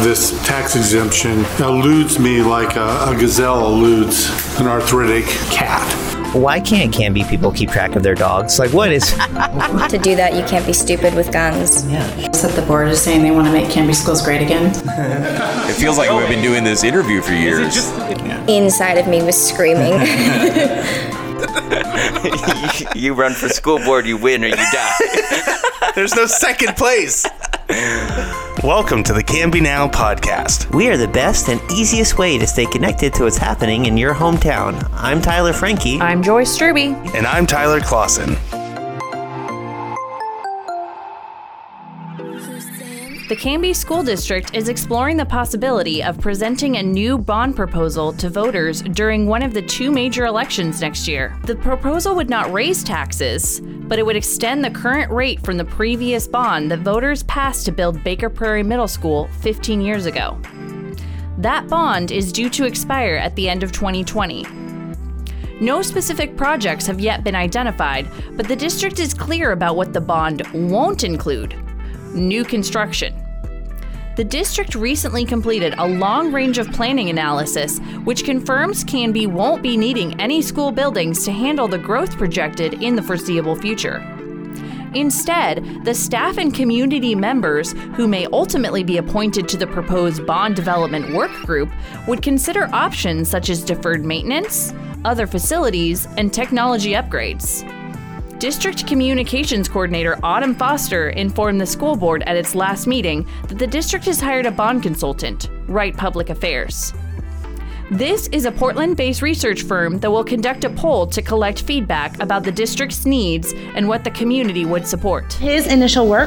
This tax exemption eludes me like a gazelle eludes an arthritic cat. Why can't Canby people keep track of their dogs? Like, what is... To do that, you can't be stupid with guns. Yeah. That the board is saying they want to make Canby schools great again. It feels like we've been doing this interview for years. Inside of me was screaming. You run for school board, you win or you die. There's no second place. Welcome to the Canby Now podcast. We are the best and easiest way to stay connected to what's happening in your hometown. I'm Tyler Franke. I'm Joyce Struby. And I'm Tyler Clausen. The Canby School District is exploring the possibility of presenting a new bond proposal to voters during one of the two major elections next year. The proposal would not raise taxes, but it would extend the current rate from the previous bond that voters passed to build Baker Prairie Middle School 15 years ago. That bond is due to expire at the end of 2020. No specific projects have yet been identified, but the district is clear about what the bond won't include: new construction. The district recently completed a long range of planning analysis, which confirms Canby won't be needing any school buildings to handle the growth projected in the foreseeable future. Instead, the staff and community members who may ultimately be appointed to the proposed bond development work group would consider options such as deferred maintenance, other facilities, and technology upgrades. District Communications Coordinator Autumn Foster informed the school board at its last meeting that the district has hired a bond consultant, Wright Public Affairs. This is a Portland-based research firm that will conduct a poll to collect feedback about the district's needs and what the community would support. His initial work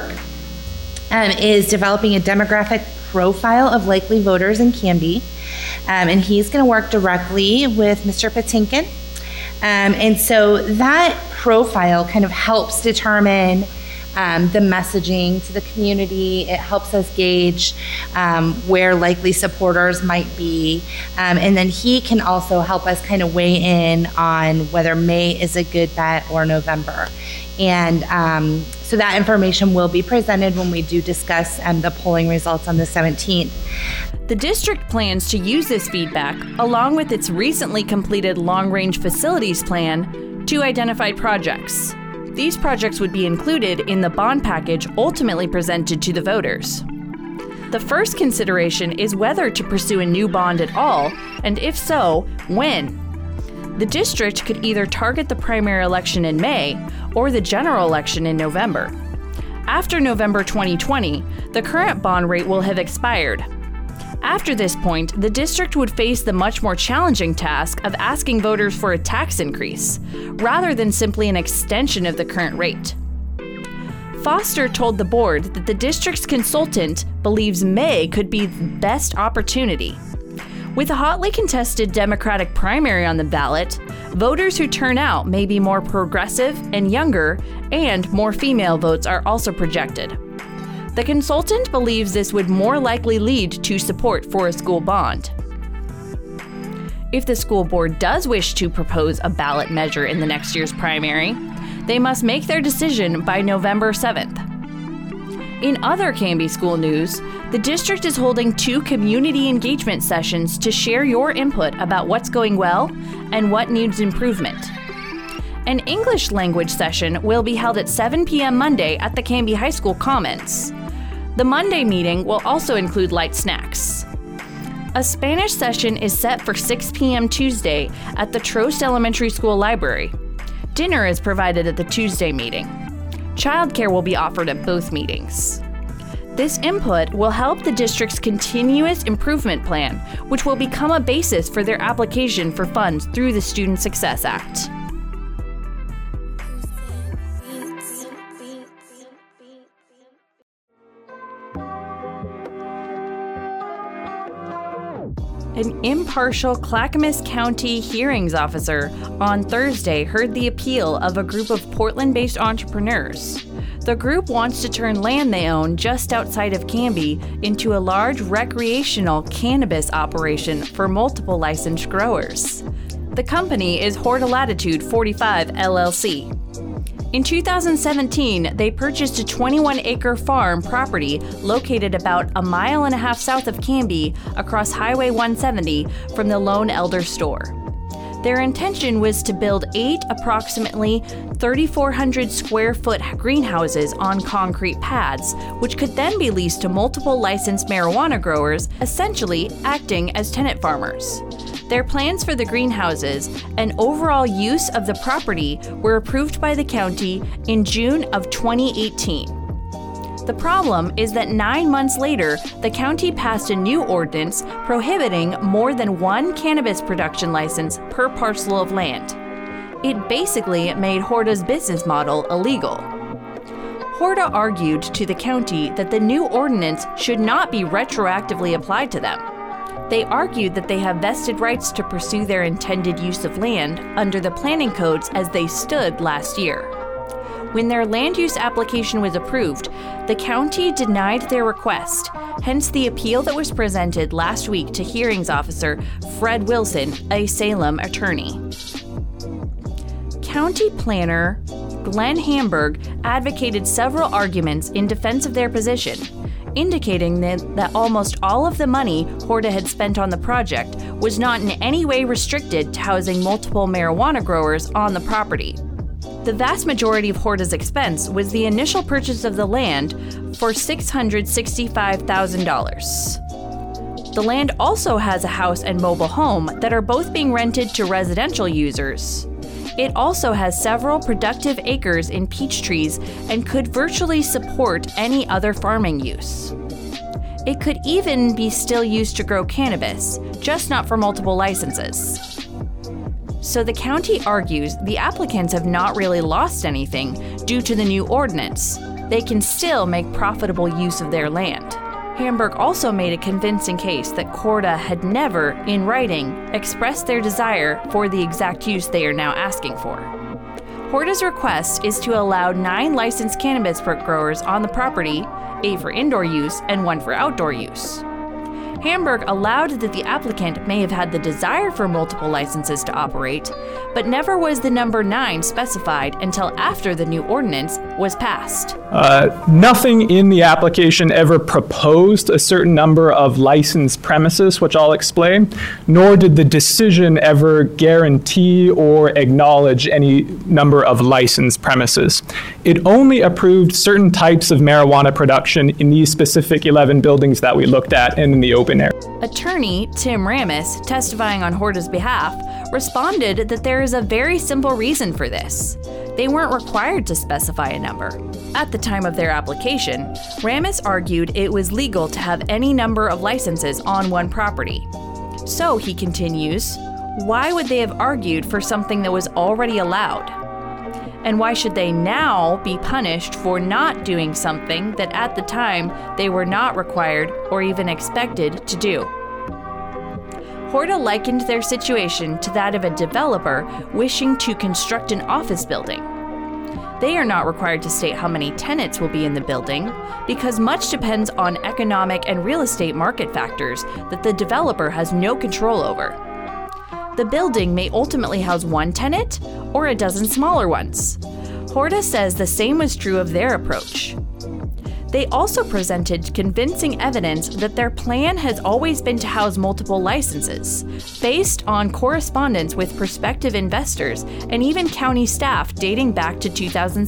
is developing a demographic profile of likely voters in Canby, and he's going to work directly with Mr. Patinkin. And so that profile kind of helps determine the messaging to the community. It helps us gauge where likely supporters might be. And then he can also help us kind of weigh in on whether May is a good bet or November. And so that information will be presented when we do discuss the polling results on the 17th. The district plans to use this feedback, along with its recently completed long-range facilities plan, to identify projects. These projects would be included in the bond package ultimately presented to the voters. The first consideration is whether to pursue a new bond at all, and if so, when. The district could either target the primary election in May or the general election in November. After November 2020, the current bond rate will have expired. After this point, the district would face the much more challenging task of asking voters for a tax increase, rather than simply an extension of the current rate. Foster told the board that the district's consultant believes May could be the best opportunity. With a hotly contested Democratic primary on the ballot, voters who turn out may be more progressive and younger, and more female votes are also projected. The consultant believes this would more likely lead to support for a school bond. If the school board does wish to propose a ballot measure in the next year's primary, they must make their decision by November 7th. In other Canby school news, the district is holding 2 community engagement sessions to share your input about what's going well and what needs improvement. An English language session will be held at 7 p.m. Monday at the Canby High School Commons. The Monday meeting will also include light snacks. A Spanish session is set for 6 p.m. Tuesday at the Trost Elementary School Library. Dinner is provided at the Tuesday meeting. Childcare will be offered at both meetings. This input will help the district's continuous improvement plan, which will become a basis for their application for funds through the Student Success Act. An impartial Clackamas County hearings officer on Thursday heard the appeal of a group of Portland-based entrepreneurs. The group wants to turn land they own just outside of Canby into a large recreational cannabis operation for multiple licensed growers. The company is Hortilatitude 45 LLC. In 2017, they purchased a 21-acre farm property located about a mile and a half south of Canby across Highway 170 from the Lone Elder store. Their intention was to build 8 approximately 3,400 square foot greenhouses on concrete pads, which could then be leased to multiple licensed marijuana growers, essentially acting as tenant farmers. Their plans for the greenhouses and overall use of the property were approved by the county in June of 2018. The problem is that 9 months later, the county passed a new ordinance prohibiting more than 1 cannabis production license per parcel of land. It basically made Horda's business model illegal. Horda argued to the county that the new ordinance should not be retroactively applied to them. They argued that they have vested rights to pursue their intended use of land under the planning codes as they stood last year. When their land use application was approved, the county denied their request, hence the appeal that was presented last week to hearings officer Fred Wilson, a Salem attorney. County planner Glenn Hamburg advocated several arguments in defense of their position, indicating that almost all of the money Horda had spent on the project was not in any way restricted to housing multiple marijuana growers on the property. The vast majority of Horda's expense was the initial purchase of the land for $665,000. The land also has a house and mobile home that are both being rented to residential users. It also has several productive acres in peach trees and could virtually support any other farming use. It could even be still used to grow cannabis, just not for multiple licenses. So the county argues the applicants have not really lost anything due to the new ordinance. They can still make profitable use of their land. Hamburg also made a convincing case that Horda had never, in writing, expressed their desire for the exact use they are now asking for. Horda's request is to allow 9 licensed cannabis growers on the property, 8 for indoor use and 1 for outdoor use. Hamburg allowed that the applicant may have had the desire for multiple licenses to operate, but never was the number 9 specified until after the new ordinance was passed. Nothing in the application ever proposed a certain number of licensed premises, which I'll explain, nor did the decision ever guarantee or acknowledge any number of licensed premises. It only approved certain types of marijuana production in these specific 11 buildings that we looked at and in the open area. Attorney Tim Ramis, testifying on Horda's behalf, responded that there is a very simple reason for this. They weren't required to specify a number. At the time of their application, Ramis argued it was legal to have any number of licenses on one property. So, he continues, why would they have argued for something that was already allowed? And why should they now be punished for not doing something that at the time they were not required or even expected to do? Horda likened their situation to that of a developer wishing to construct an office building. They are not required to state how many tenants will be in the building because much depends on economic and real estate market factors that the developer has no control over. The building may ultimately house 1 tenant or a dozen smaller ones. Horda says the same was true of their approach. They also presented convincing evidence that their plan has always been to house multiple licenses, based on correspondence with prospective investors and even county staff dating back to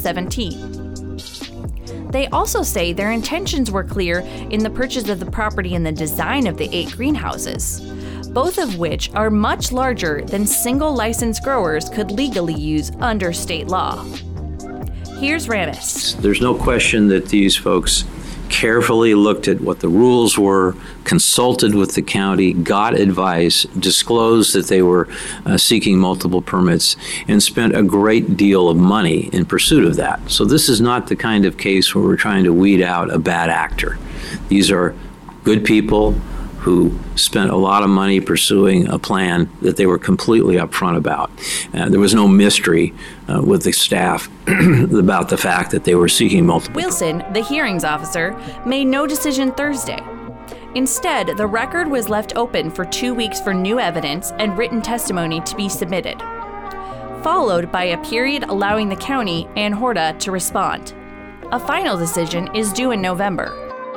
2017. They also say their intentions were clear in the purchase of the property and the design of the 8 greenhouses, both of which are much larger than single licensed growers could legally use under state law. Here's Ramis. There's no question that these folks carefully looked at what the rules were, consulted with the county, got advice, disclosed that they were seeking multiple permits, and spent a great deal of money in pursuit of that. So this is not the kind of case where we're trying to weed out a bad actor. These are good people who spent a lot of money pursuing a plan that they were completely upfront about. There was no mystery with the staff about the fact that they were seeking multiple. Wilson, the hearings officer, made no decision Thursday. Instead, the record was left open for 2 weeks for new evidence and written testimony to be submitted. followed by a period allowing the county and HORDA to respond. A final decision is due in November.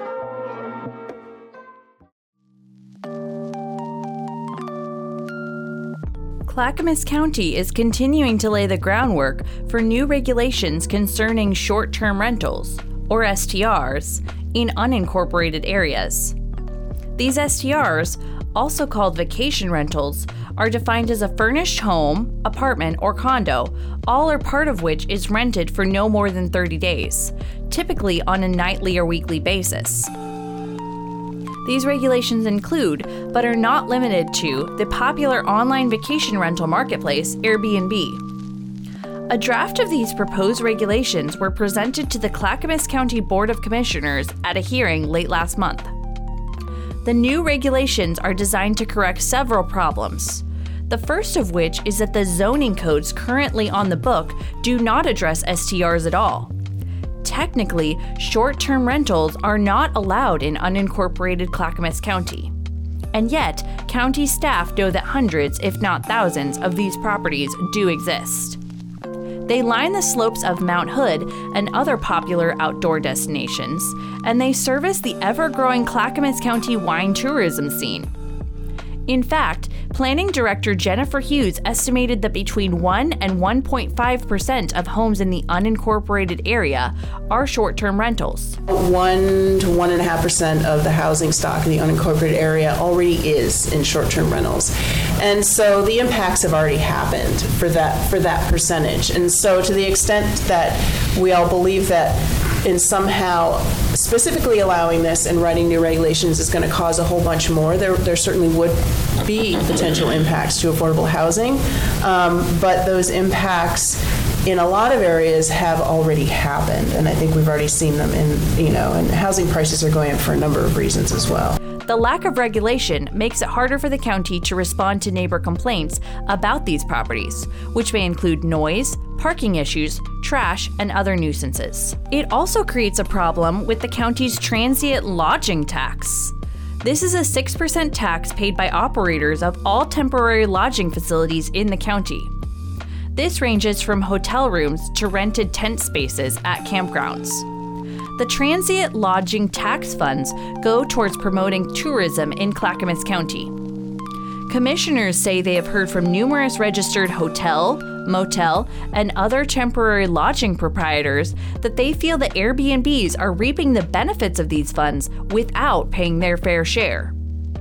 Clackamas County is continuing to lay the groundwork for new regulations concerning short-term rentals, or STRs, in unincorporated areas. These STRs, also called vacation rentals, are defined as a furnished home, apartment, or condo, all or part of which is rented for no more than 30 days, typically on a nightly or weekly basis. These regulations include, but are not limited to, the popular online vacation rental marketplace, Airbnb. A draft of these proposed regulations were presented to the Clackamas County Board of Commissioners at a hearing late last month. The new regulations are designed to correct several problems. The first of which is that the zoning codes currently on the book do not address STRs at all. Technically, short-term rentals are not allowed in unincorporated Clackamas County. And yet, county staff know that hundreds, if not thousands, of these properties do exist. They line the slopes of Mount Hood and other popular outdoor destinations, and they service the ever-growing Clackamas County wine tourism scene. In fact, Planning Director Jennifer Hughes estimated that between 1 and 1.5% of homes in the unincorporated area are short-term rentals. 1 to 1.5% of the housing stock in the unincorporated area already is in short-term rentals. And so the impacts have already happened for that percentage. And so to the extent that we all believe that in somehow specifically allowing this and writing new regulations is going to cause a whole bunch more, there certainly would be potential impacts to affordable housing, but those impacts in a lot of areas have already happened, and I think we've already seen them and housing prices are going up for a number of reasons as well. The lack of regulation makes it harder for the county to respond to neighbor complaints about these properties, which may include noise, parking issues, trash, and other nuisances. It also creates a problem with the county's transient lodging tax. This is a 6% tax paid by operators of all temporary lodging facilities in the county. This ranges from hotel rooms to rented tent spaces at campgrounds. The transient lodging tax funds go towards promoting tourism in Clackamas County. Commissioners say they have heard from numerous registered hotel, motel, and other temporary lodging proprietors that they feel that Airbnbs are reaping the benefits of these funds without paying their fair share.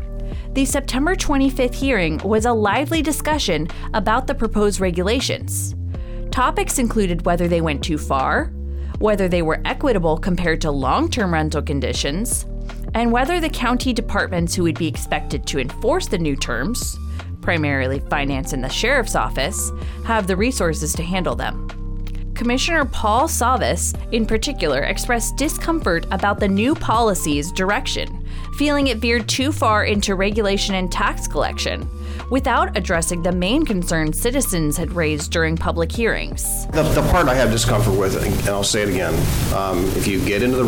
The September 25th hearing was a lively discussion about the proposed regulations. Topics included whether they went too far, whether they were equitable compared to long-term rental conditions, and whether the county departments who would be expected to enforce the new terms, primarily finance and the sheriff's office, have the resources to handle them. Commissioner Paul Savas, in particular, expressed discomfort about the new policy's direction, feeling it veered too far into regulation and tax collection, without addressing the main concerns citizens had raised during public hearings. The part I have discomfort with, and I'll say it again, if you get into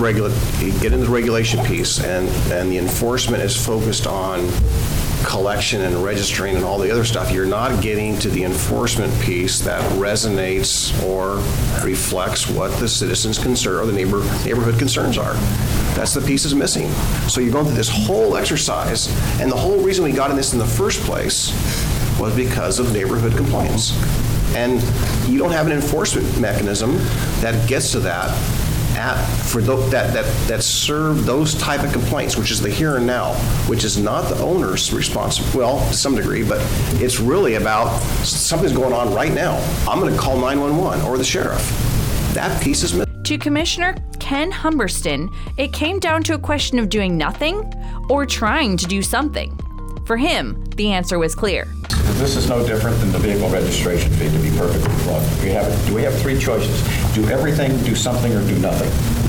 the regulation piece and the enforcement is focused on collection and registering and all the other stuff, you're not getting to the enforcement piece that resonates or reflects what the citizens' concern or the neighborhood concerns are. That's the piece is missing. So you're going through this whole exercise, and the whole reason we got in this in the first place was because of neighborhood complaints. And you don't have an enforcement mechanism that gets to that that serve those type of complaints, which is the here and now, which is not the owner's responsibility, well, to some degree, but it's really about something's going on right now. I'm going to call 911 or the sheriff. That piece is missing. To Commissioner Ken Humberston, it came down to a question of doing nothing or trying to do something. For him, the answer was clear. This is no different than the vehicle registration fee, to be perfectly blunt. We have three choices: do everything, do something, or do nothing.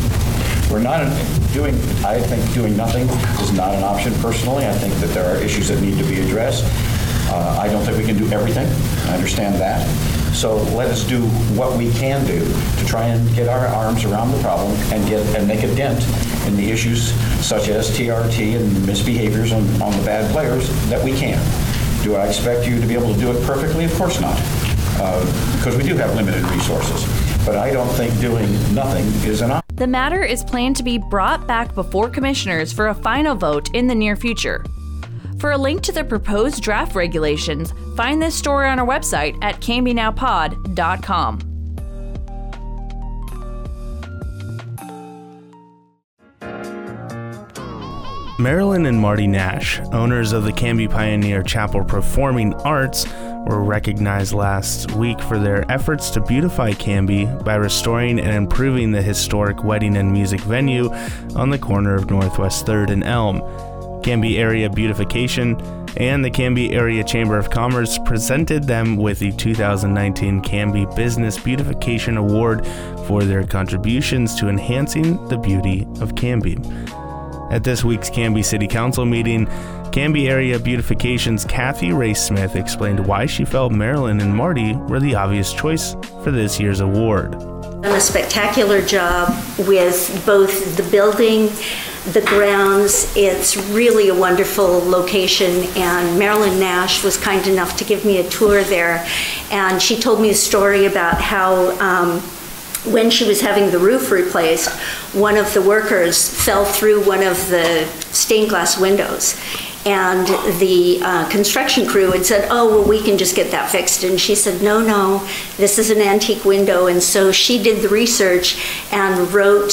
I think doing nothing is not an option personally. I think that there are issues that need to be addressed. I don't think we can do everything. I understand that. So let us do what we can do to try and get our arms around the problem and make a dent in the issues such as TRT and misbehaviors on the bad players that we can. Do I expect you to be able to do it perfectly? Of course not. because we do have limited resources. But I don't think doing nothing is an option. The matter is planned to be brought back before commissioners for a final vote in the near future. For a link to the proposed draft regulations, find this story on our website at CanbyNowPod.com. Marilyn and Marty Nash, owners of the Canby Pioneer Chapel Performing Arts, were recognized last week for their efforts to beautify Canby by restoring and improving the historic wedding and music venue on the corner of Northwest 3rd and Elm. Canby Area Beautification and the Canby Area Chamber of Commerce presented them with the 2019 Canby Business Beautification Award for their contributions to enhancing the beauty of Canby. At this week's Canby City Council meeting, Canby Area Beautification's Kathy Ray Smith explained why she felt Marilyn and Marty were the obvious choice for this year's award. Done a spectacular job with both the building, the grounds. It's really a wonderful location, and Marilyn Nash was kind enough to give me a tour there, and she told me a story about how when she was having the roof replaced, one of the workers fell through one of the stained glass windows. And the construction crew had said, oh, well, we can just get that fixed. And she said, no, this is an antique window. And so she did the research and wrote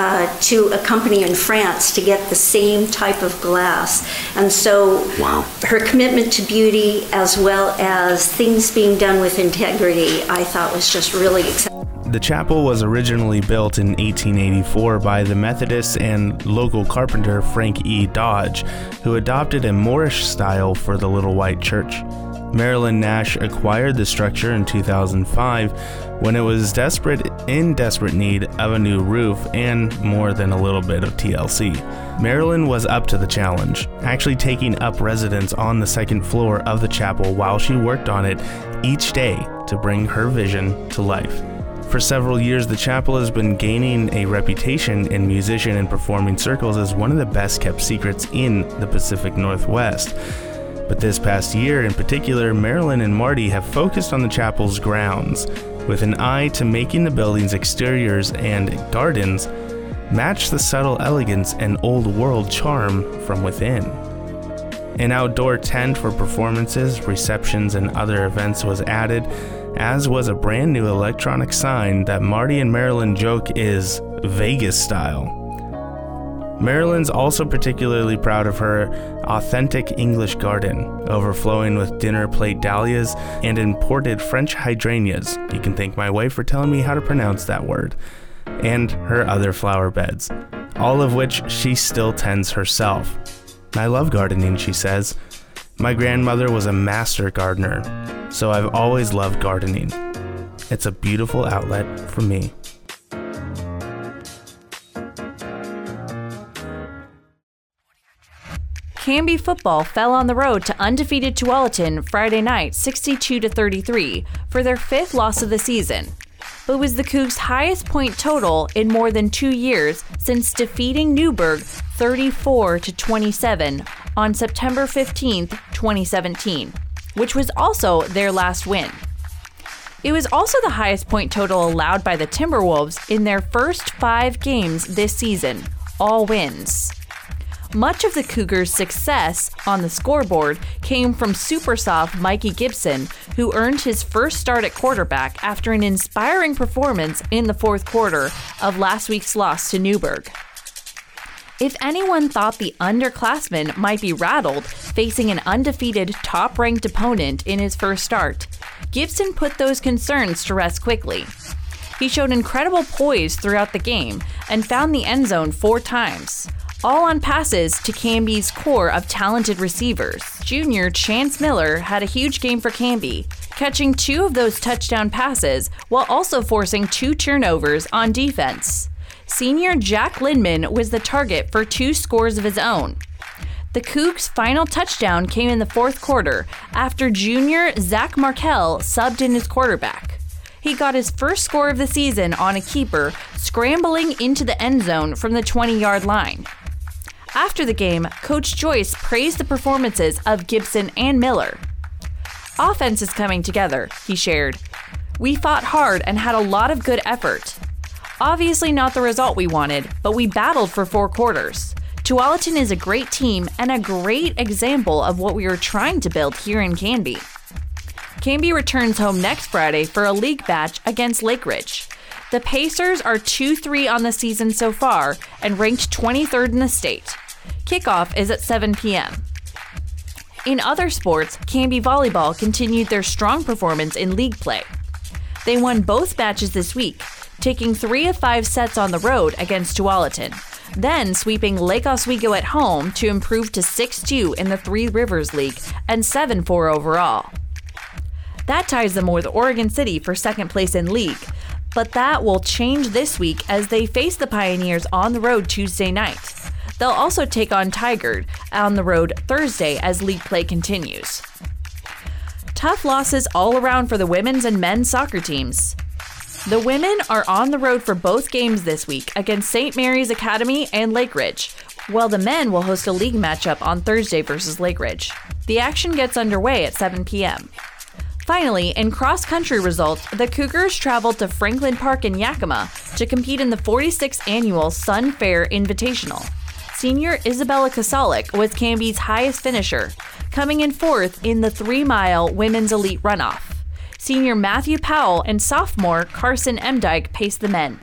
to a company in France to get the same type of glass. And so her commitment to beauty, as well as things being done with integrity, I thought was just really exciting. The chapel was originally built in 1884 by the Methodists and local carpenter Frank E. Dodge, who adopted a Moorish style for the Little White Church. Marilyn Nash acquired the structure in 2005 when it was in desperate need of a new roof and more than a little bit of TLC. Marilyn was up to the challenge, actually taking up residence on the second floor of the chapel while she worked on it each day to bring her vision to life. For several years, the chapel has been gaining a reputation in musician and performing circles as one of the best kept secrets in the Pacific Northwest. But this past year in particular, Marilyn and Marty have focused on the chapel's grounds, with an eye to making the building's exteriors and gardens match the subtle elegance and old world charm from within. An outdoor tent for performances, receptions, and other events was added, as was a brand new electronic sign that Marty and Marilyn joke is Vegas style. Marilyn's also particularly proud of her authentic English garden, overflowing with dinner plate dahlias and imported French hydrangeas. You can thank my wife for telling me how to pronounce that word. And her other flower beds, all of which she still tends herself. I love gardening, she says. My grandmother was a master gardener, so I've always loved gardening. It's a beautiful outlet for me. Canby football fell on the road to undefeated Tualatin Friday night 62-33 for their 5th loss of the season, but was the Cougs' highest point total in more than 2 years since defeating Newburgh 34-27 on September 15, 2017, which was also their last win. It was also the highest point total allowed by the Timberwolves in their first 5 games this season, all wins. Much of the Cougars' success on the scoreboard came from super soft Mikey Gibson, who earned his first start at quarterback after an inspiring performance in the 4th quarter of last week's loss to Newburgh. If anyone thought the underclassman might be rattled facing an undefeated top-ranked opponent in his first start, Gibson put those concerns to rest quickly. He showed incredible poise throughout the game and found the end zone 4 times, all on passes to Canby's core of talented receivers. Junior Chance Miller had a huge game for Canby, catching 2 of those touchdown passes while also forcing 2 turnovers on defense. Senior Jack Lindman was the target for 2 scores of his own. The Cougs' final touchdown came in the 4th quarter after junior Zach Markell subbed in his quarterback. He got his first score of the season on a keeper, scrambling into the end zone from the 20-yard line. After the game, Coach Joyce praised the performances of Gibson and Miller. "Offense is coming together," he shared. We fought hard and had a lot of good effort. Obviously not the result we wanted, but we battled for 4 quarters. Tualatin is a great team and a great example of what we are trying to build here in Canby. Canby returns home next Friday for a league match against Lake Ridge. The Pacers are 2-3 on the season so far and ranked 23rd in the state. Kickoff is at 7 p.m. In other sports, Canby Volleyball continued their strong performance in league play. They won both matches this week, taking 3 of 5 sets on the road against Tualatin, then sweeping Lake Oswego at home to improve to 6-2 in the Three Rivers League and 7-4 overall. That ties them with Oregon City for second place in league, but that will change this week as they face the Pioneers on the road Tuesday night. They'll also take on Tigard on the road Thursday as league play continues. Tough losses all around for the women's and men's soccer teams. The women are on the road for both games this week against St. Mary's Academy and Lake Ridge, while the men will host a league matchup on Thursday versus Lake Ridge. The action gets underway at 7 p.m. Finally, in cross-country results, the Cougars traveled to Franklin Park in Yakima to compete in the 46th annual Sun Fair Invitational. Senior Isabella Kasalik was Canby's highest finisher, coming in 4th in the 3-mile women's elite runoff. Senior Matthew Powell and sophomore Carson Emdike paced the men.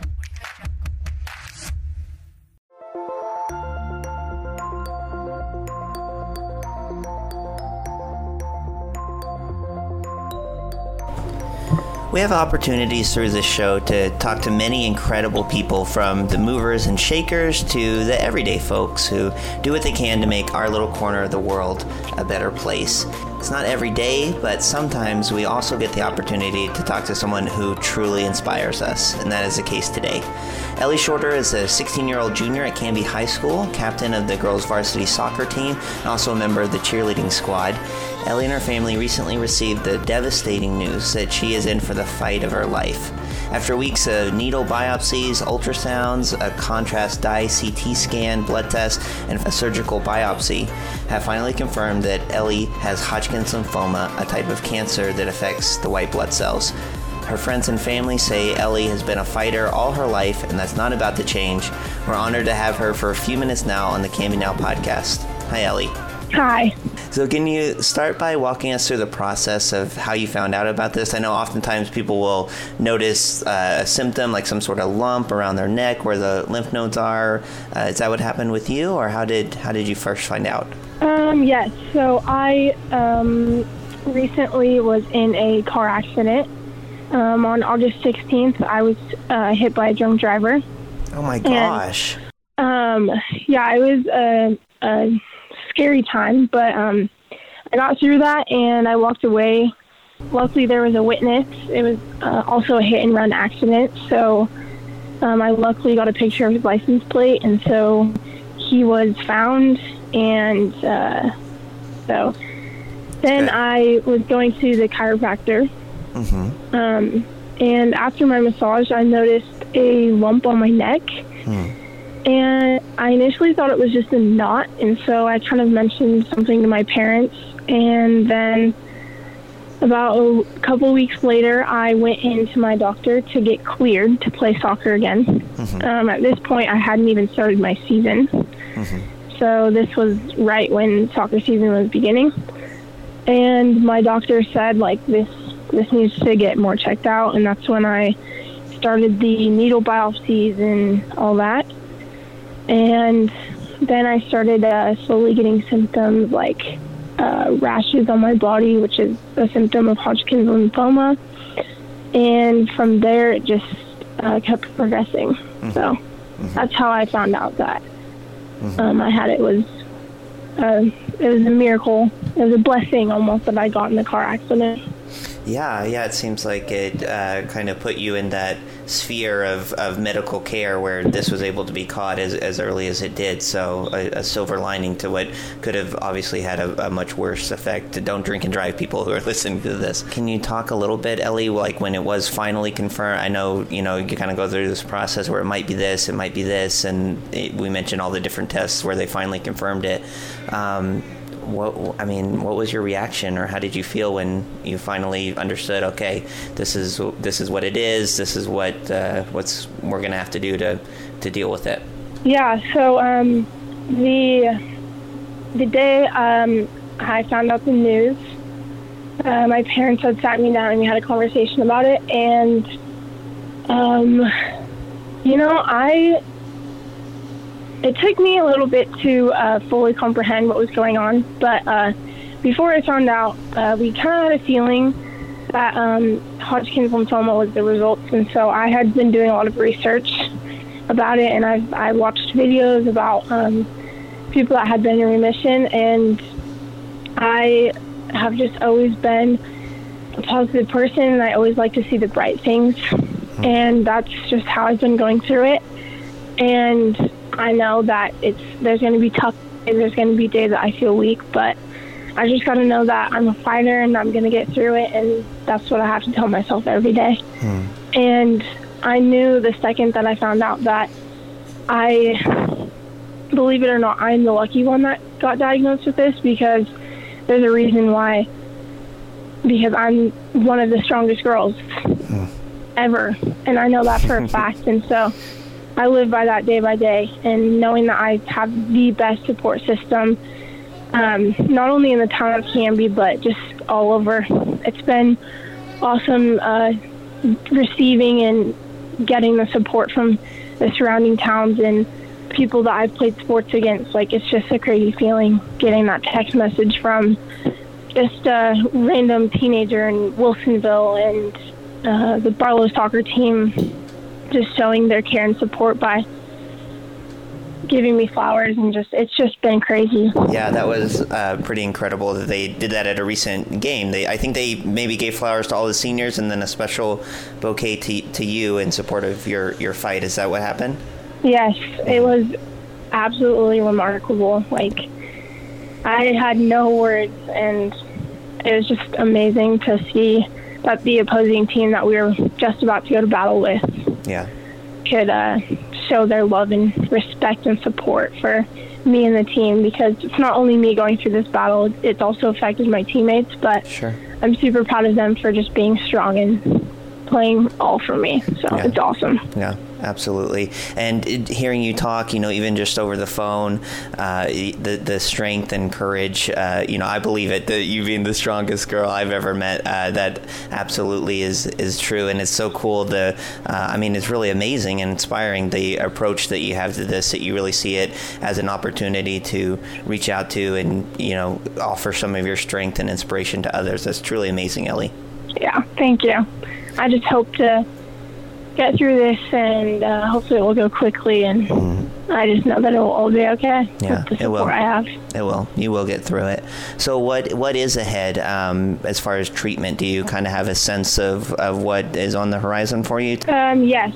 We have opportunities through this show to talk to many incredible people, from the movers and shakers to the everyday folks who do what they can to make our little corner of the world a better place. It's not every day, but sometimes we also get the opportunity to talk to someone who truly inspires us, and that is the case today. Ellie Shorter is a 16-year-old junior at Canby High School, captain of the girls' varsity soccer team, and also a member of the cheerleading squad. Ellie and her family recently received the devastating news that she is in for the fight of her life. After weeks of needle biopsies, ultrasounds, a contrast dye CT scan, blood test, and a surgical biopsy have finally confirmed that Ellie has Hodgkin's lymphoma, a type of cancer that affects the white blood cells. Her friends and family say Ellie has been a fighter all her life, and that's not about to change. We're honored to have her for a few minutes now on the Canby Now podcast. Hi, Ellie. Hi. So can you start by walking us through the process of how you found out about this? I know oftentimes people will notice a symptom like some sort of lump around their neck where the lymph nodes are. Is that what happened with you, or how did you first find out? Yes. So I recently was in a car accident. On August 16th, I was hit by a drunk driver. Oh my gosh. And, yeah, it was a scary time, but I got through that and I walked away. Luckily, there was a witness. It was also a hit-and-run accident, so I luckily got a picture of his license plate, and so he was found, and so then I was going to the chiropractor. And after my massage, I noticed a lump on my neck. And I initially thought it was just a knot, and so I kind of mentioned something to my parents. And then about a couple weeks later, I went into my doctor to get cleared to play soccer again. At this point, I hadn't even started my season. So this was right when soccer season was beginning. And my doctor said, like, this needs to get more checked out, and that's when I started the needle biopsies and all that. And then I started slowly getting symptoms like rashes on my body, which is a symptom of Hodgkin's lymphoma. And from there, it just kept progressing. So that's how I found out that I had it. Was a miracle. It was a blessing almost that I got in the car accident. Yeah, it seems like it kind of put you in that sphere of medical care where this was able to be caught as early as it did. So a silver lining to what could have obviously had a much worse effect. Don't drink and drive, people who are listening to this. Can you talk a little bit, Ellie, like when it was finally confirmed? I know, you kind of go through this process where it might be this, and we mentioned all the different tests where they finally confirmed it. what was your reaction, or how did you feel when you finally understood? Okay, this is what it is. This is we're gonna have to do to deal with it. Yeah. So the day I found out the news, my parents had sat me down and we had a conversation about it, and it took me a little bit to fully comprehend what was going on, but before I found out, we kind of had a feeling that Hodgkin's lymphoma was the results, and so I had been doing a lot of research about it, and I watched videos about people that had been in remission, and I have just always been a positive person, and I always like to see the bright things, and that's just how I've been going through it. And I know that there's going to be tough days, there's going to be days that I feel weak, but I just got to know that I'm a fighter and I'm going to get through it, and that's what I have to tell myself every day. And I knew the second that I found out that believe it or not, I'm the lucky one that got diagnosed with this, because there's a reason why. Because I'm one of the strongest girls ever, and I know that for a fact. And so I live by that day by day, and knowing that I have the best support system, not only in the town of Canby, but just all over. It's been awesome receiving and getting the support from the surrounding towns and people that I've played sports against. Like, it's just a crazy feeling getting that text message from just a random teenager in Wilsonville and the Barlow soccer team just showing their care and support by giving me flowers, and it's just been crazy. Yeah, that was pretty incredible that they did that at a recent game. I think they maybe gave flowers to all the seniors and then a special bouquet to you in support of your fight. Is that what happened? Yes, it was absolutely remarkable. Like, I had no words, and it was just amazing to see that the opposing team that we were just about to go to battle with could show their love and respect and support for me and the team, because it's not only me going through this battle, it's also affected my teammates, but I'm super proud of them for just being strong and playing all for me. So it's awesome. Yeah, absolutely. And hearing you talk, even just over the phone, the strength and courage, I believe it, that you being the strongest girl I've ever met, that absolutely is true. And it's so cool. It's really amazing and inspiring, the approach that you have to this, that you really see it as an opportunity to reach out to and, offer some of your strength and inspiration to others. That's truly amazing, Ellie. Yeah, thank you. I just hope to get through this, and hopefully it will go quickly, and I just know that it will all be okay. Yeah, with the support I have. It will. You will get through it. So what is ahead as far as treatment? Do you kind of have a sense of what is on the horizon for you? Yes.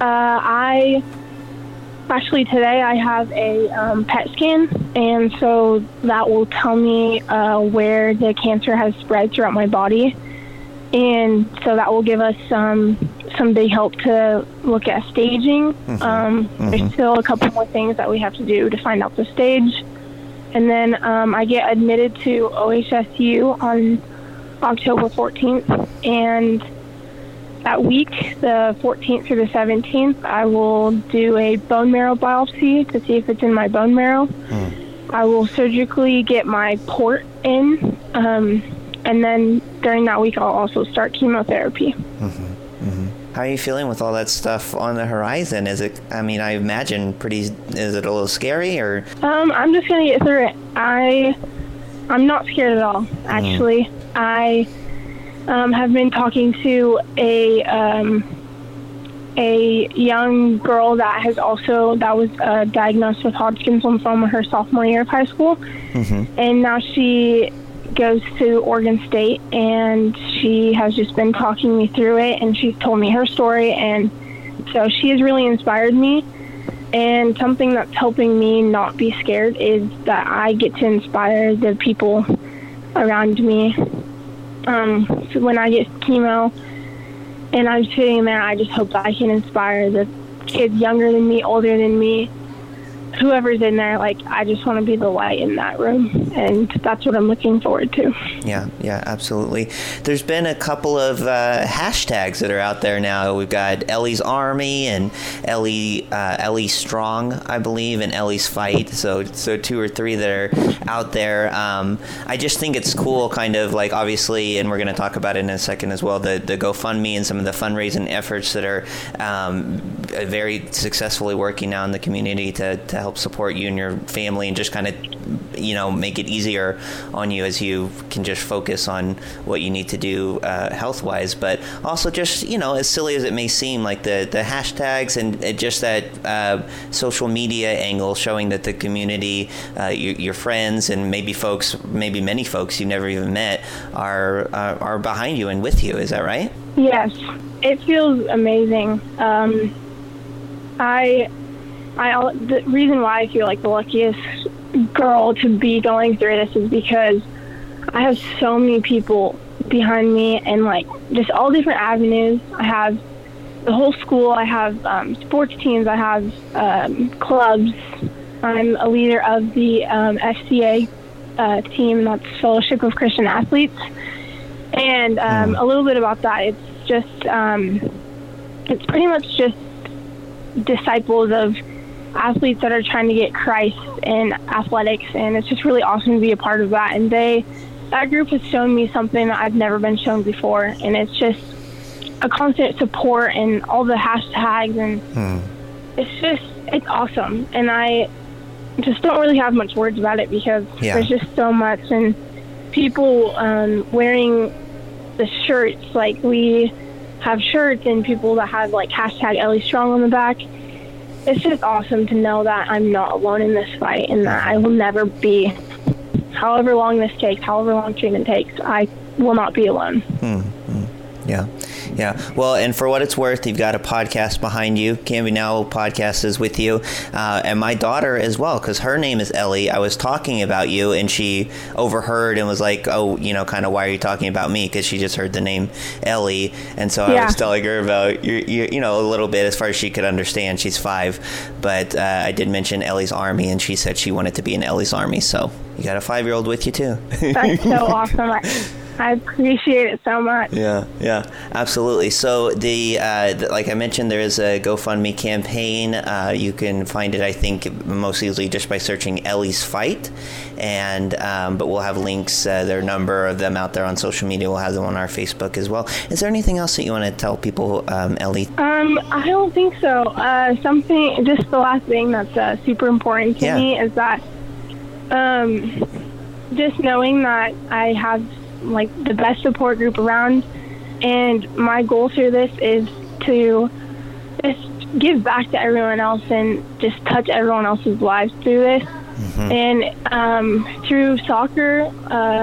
Today I have a PET scan, and so that will tell me where the cancer has spread throughout my body. And so that will give us some big help to look at staging. There's still a couple more things that we have to do to find out the stage. And then I get admitted to OHSU on October 14th. And that week, the 14th through the 17th, I will do a bone marrow biopsy to see if it's in my bone marrow. I will surgically get my port in. And then during that week, I'll also start chemotherapy. How are you feeling with all that stuff on the horizon? Is it, I imagine is it a little scary, or? I'm just going to get through it. I'm not scared at all, actually. I have been talking to a young girl that was diagnosed with Hodgkin's lymphoma her sophomore year of high school. And now she goes to Oregon State, and she has just been talking me through it, and she's told me her story, and so she has really inspired me. And something that's helping me not be scared is that I get to inspire the people around me. So when I get chemo and I'm sitting there, I just hope that I can inspire the kids younger than me, older than me, whoever's in there, like, I just want to be the light in that room, and that's what I'm looking forward to. Yeah, absolutely. There's been a couple of hashtags that are out there now. We've got Ellie's Army and Ellie Strong, I believe, and Ellie's Fight. So 2 or 3 that are out there. I just think it's cool, kind of like, obviously, and we're going to talk about it in a second as well, the GoFundMe and some of the fundraising efforts that are very successfully working now in the community to help support you and your family, and just kind of, make it easier on you as you can just focus on what you need to do health-wise. But also just, as silly as it may seem, like the hashtags and just that social media angle, showing that the community, your friends, and maybe many folks you've never even met are behind you and with you. Is that right? Yes, it feels amazing. The reason why I feel like the luckiest girl to be going through this is because I have so many people behind me, and like just all different avenues. I have the whole school, I have sports teams, I have clubs. I'm a leader of the FCA team, that's Fellowship of Christian Athletes. And a little bit about that, it's just, it's pretty much just disciples of athletes that are trying to get Christ in athletics, and it's just really awesome to be a part of that. And that group has shown me something that I've never been shown before, and it's just a constant support and all the hashtags, and it's awesome. And I just don't really have much words about it because there's just so much, and people wearing the shirts, like we have shirts and people that have like hashtag Ellie Strong on the back. It's just awesome to know that I'm not alone in this fight, and that I will never be, however long this takes, however long treatment takes, I will not be alone. Yeah. Well, and for what it's worth, you've got a podcast behind you. Canby Now podcast is with you. And my daughter as well, because her name is Ellie. I was talking about you, and she overheard and was like, oh, kind of, why are you talking about me? Because she just heard the name Ellie. And so I was telling her about, a little bit as far as she could understand. She's 5. But I did mention Ellie's Army, and she said she wanted to be in Ellie's Army. So you got a 5-year-old with you, too. That's so awesome. I appreciate it so much. Yeah, absolutely. So like I mentioned, there is a GoFundMe campaign. You can find it, I think, most easily just by searching Ellie's Fight. And but we'll have links. There are a number of them out there on social media. We'll have them on our Facebook as well. Is there anything else that you want to tell people, Ellie? I don't think so. Just the last thing that's super important to me is that just knowing that I have like the best support group around, and my goal through this is to just give back to everyone else and just touch everyone else's lives through this. And through soccer,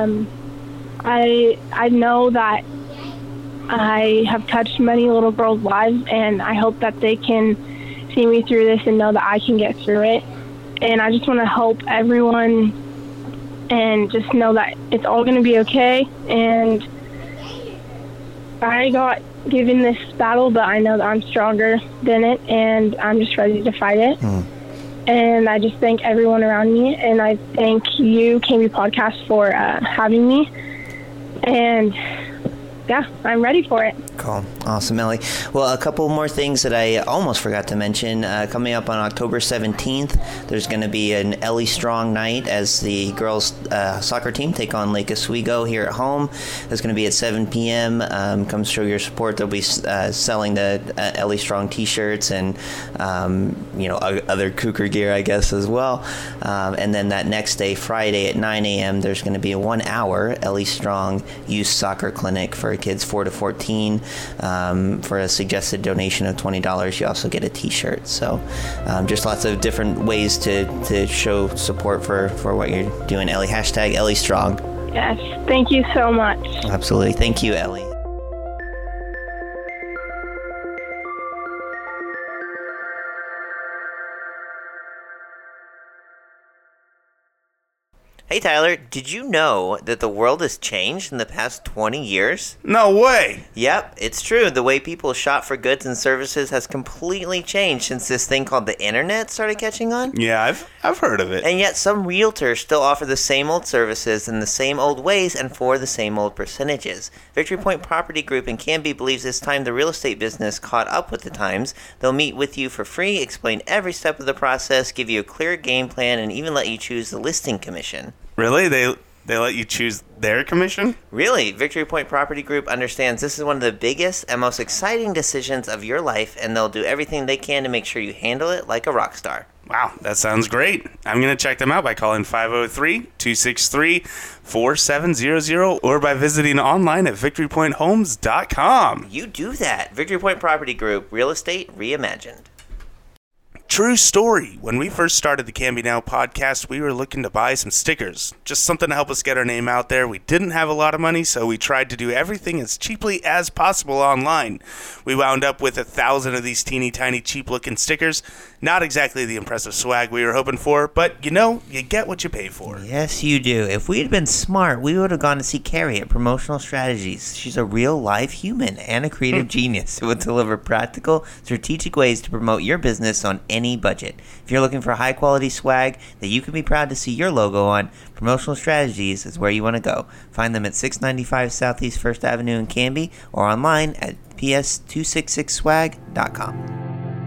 I know that I have touched many little girls' lives, and I hope that they can see me through this and know that I can get through it. And I just want to help everyone and just know that it's all going to be okay. And I got given this battle, but I know that I'm stronger than it, and I'm just ready to fight it. And I just thank everyone around me, and I thank you, KB Podcast, for having me. And I'm ready for it. Cool. Awesome, Ellie. Well, a couple more things that I almost forgot to mention. Coming up on October 17th, there's going to be an Ellie Strong night as the girls' soccer team take on Lake Oswego here at home. It's going to be at 7 p.m. Come show your support. They'll be selling the Ellie Strong T-shirts and, other Cougar gear, I guess, as well. And then that next day, Friday at 9 a.m., there's going to be a 1-hour Ellie Strong youth soccer clinic for kids 4 to 14. For a suggested donation of $20, you also get a T-shirt. So just lots of different ways to show support for what you're doing, Ellie. Hashtag Ellie Strong. Yes, thank you so much. Absolutely. Thank you, Ellie. Hey, Tyler, did you know that the world has changed in the past 20 years? No way. Yep, it's true. The way people shop for goods and services has completely changed since this thing called the internet started catching on. Yeah, I've heard of it. And yet some realtors still offer the same old services in the same old ways and for the same old percentages. Victory Point Property Group in Canby believes it's time the real estate business caught up with the times. They'll meet with you for free, explain every step of the process, give you a clear game plan, and even let you choose the listing commission. Really? They let you choose their commission? Really, Victory Point Property Group understands this is one of the biggest and most exciting decisions of your life, and they'll do everything they can to make sure you handle it like a rock star. Wow, that sounds great. I'm going to check them out by calling 503-263-4700 or by visiting online at victorypointhomes.com. You do that. Victory Point Property Group, real estate reimagined. True story. When we first started the Canby Now podcast, we were looking to buy some stickers. Just something to help us get our name out there. We didn't have a lot of money, so we tried to do everything as cheaply as possible online. We wound up with 1,000 of these teeny tiny cheap looking stickers. Not exactly the impressive swag we were hoping for, but you know, you get what you pay for. Yes, you do. If we had been smart, we would have gone to see Carrie at Promotional Strategies. She's a real live human and a creative genius who will deliver practical, strategic ways to promote your business on any budget. If you're looking for high quality swag that you can be proud to see your logo on, Promotional Strategies is where you want to go. Find them at 695 Southeast 1st Avenue in Canby or online at ps266swag.com.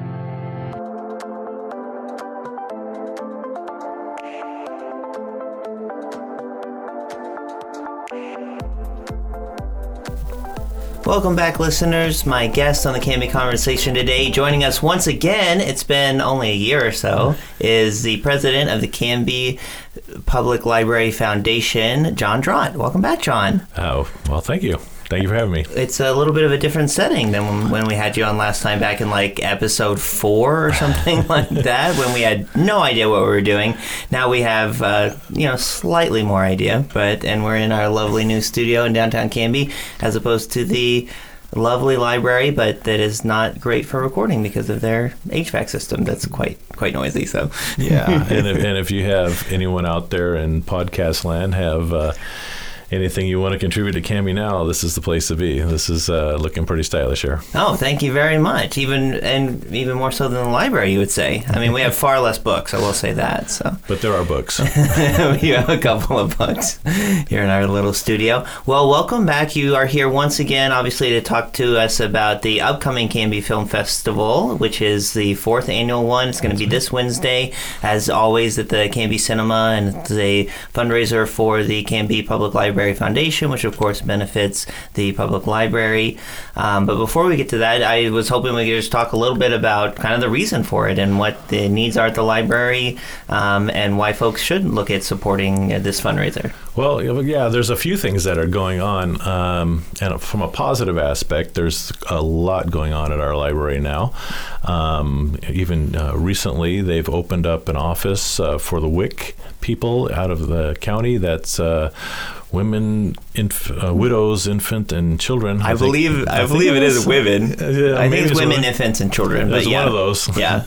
Welcome back, listeners. My guest on the Canby Conversation today, joining us once again, it's been only a year or so, is the president of the Canby Public Library Foundation, John Drott. Welcome back, John. Oh, well, thank you. Thank you for having me. It's a little bit of a different setting than when we had you on last time back in like episode 4 or something like that, when we had no idea what we were doing. Now we have, slightly more idea, and we're in our lovely new studio in downtown Canby, as opposed to the lovely library, but that is not great for recording because of their HVAC system. That's quite noisy. So yeah, and if you have anyone out there in podcast land have anything you want to contribute to Canby Now, this is the place to be. This is looking pretty stylish here. Oh, thank you very much. Even more so than the library, you would say. I mean, we have far less books, I will say that. So, but there are books. We have a couple of books here in our little studio. Well, welcome back. You are here once again, obviously, to talk to us about the upcoming Canby Film Festival, which is the 4th annual one. It's going to be this Wednesday, as always, at the Canby Cinema, and it's a fundraiser for the Canby Public Library Foundation, which of course benefits the public library. But before we get to that, I was hoping we could just talk a little bit about kind of the reason for it and what the needs are at the library, and why folks should look at supporting this fundraiser. Well, yeah, there's a few things that are going on, and from a positive aspect, there's a lot going on at our library now. Even recently, they've opened up an office for the WIC people out of the county. That's women, widows, infant, and children. I believe it is women. I think it's women, infants, and children. It's one of those. Yeah.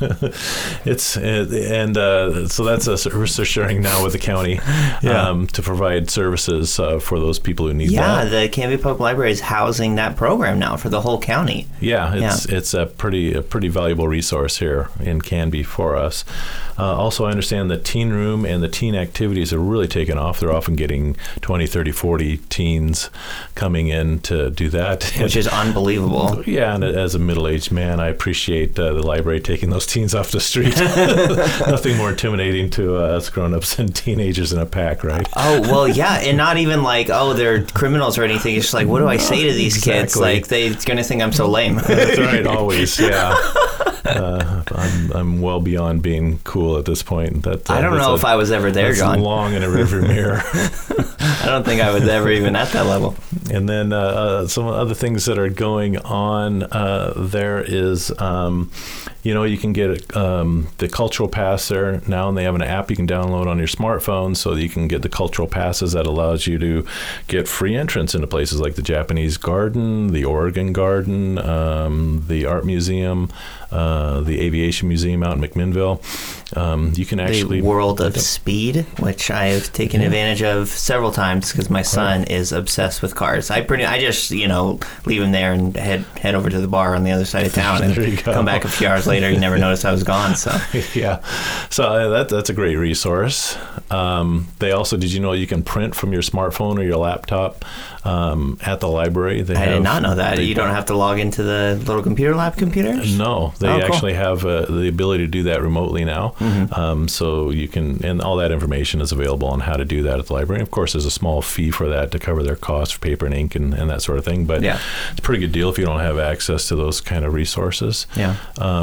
So that's a service they're sharing now with the county to provide services for those people who need that. Yeah, the Canby Public Library is housing that program now for the whole county. Yeah, it's a pretty valuable resource here in Canby for us. Also, I understand the teen room and the teen activities are really taken off. They're often getting 20, 30, 40 teens coming in to do that. Which is unbelievable. Yeah, and as a middle-aged man, I appreciate the library taking those teens off the street. Nothing more intimidating to us grown-ups and teenagers in a pack, right? Oh, well, yeah, and not even like, they're criminals or anything. It's just like, what do I say to these kids? Like, they're going to think I'm so lame. That's right, always, yeah. I'm well beyond being cool at this point. I don't know if I was ever there, John. Long in a rearview mirror. I don't think I was ever even at that level. And then some other things that are going on there is you can get the cultural pass there now, and they have an app you can download on your smartphone so that you can get the cultural passes that allows you to get free entrance into places like the Japanese Garden, the Oregon Garden, the Art Museum, the Aviation Museum out in McMinnville. You can actually... The World of Speed, which I have taken advantage of several times because my son is obsessed with cars. I just, leave him there and head over to the bar on the other side of town and come back a few hours later. You never noticed I was gone. So yeah, so that's a great resource. They also, did you know you can print from your smartphone or your laptop at the library? I did not know that. You don't have to log into the little computer lab computers? No, they actually have the ability to do that remotely now. Mm-hmm. So you can, and all that information is available on how to do that at the library. Of course, there's a small fee for that to cover their costs for paper and ink and that sort of thing. But it's a pretty good deal if you don't have access to those kind of resources. Yeah.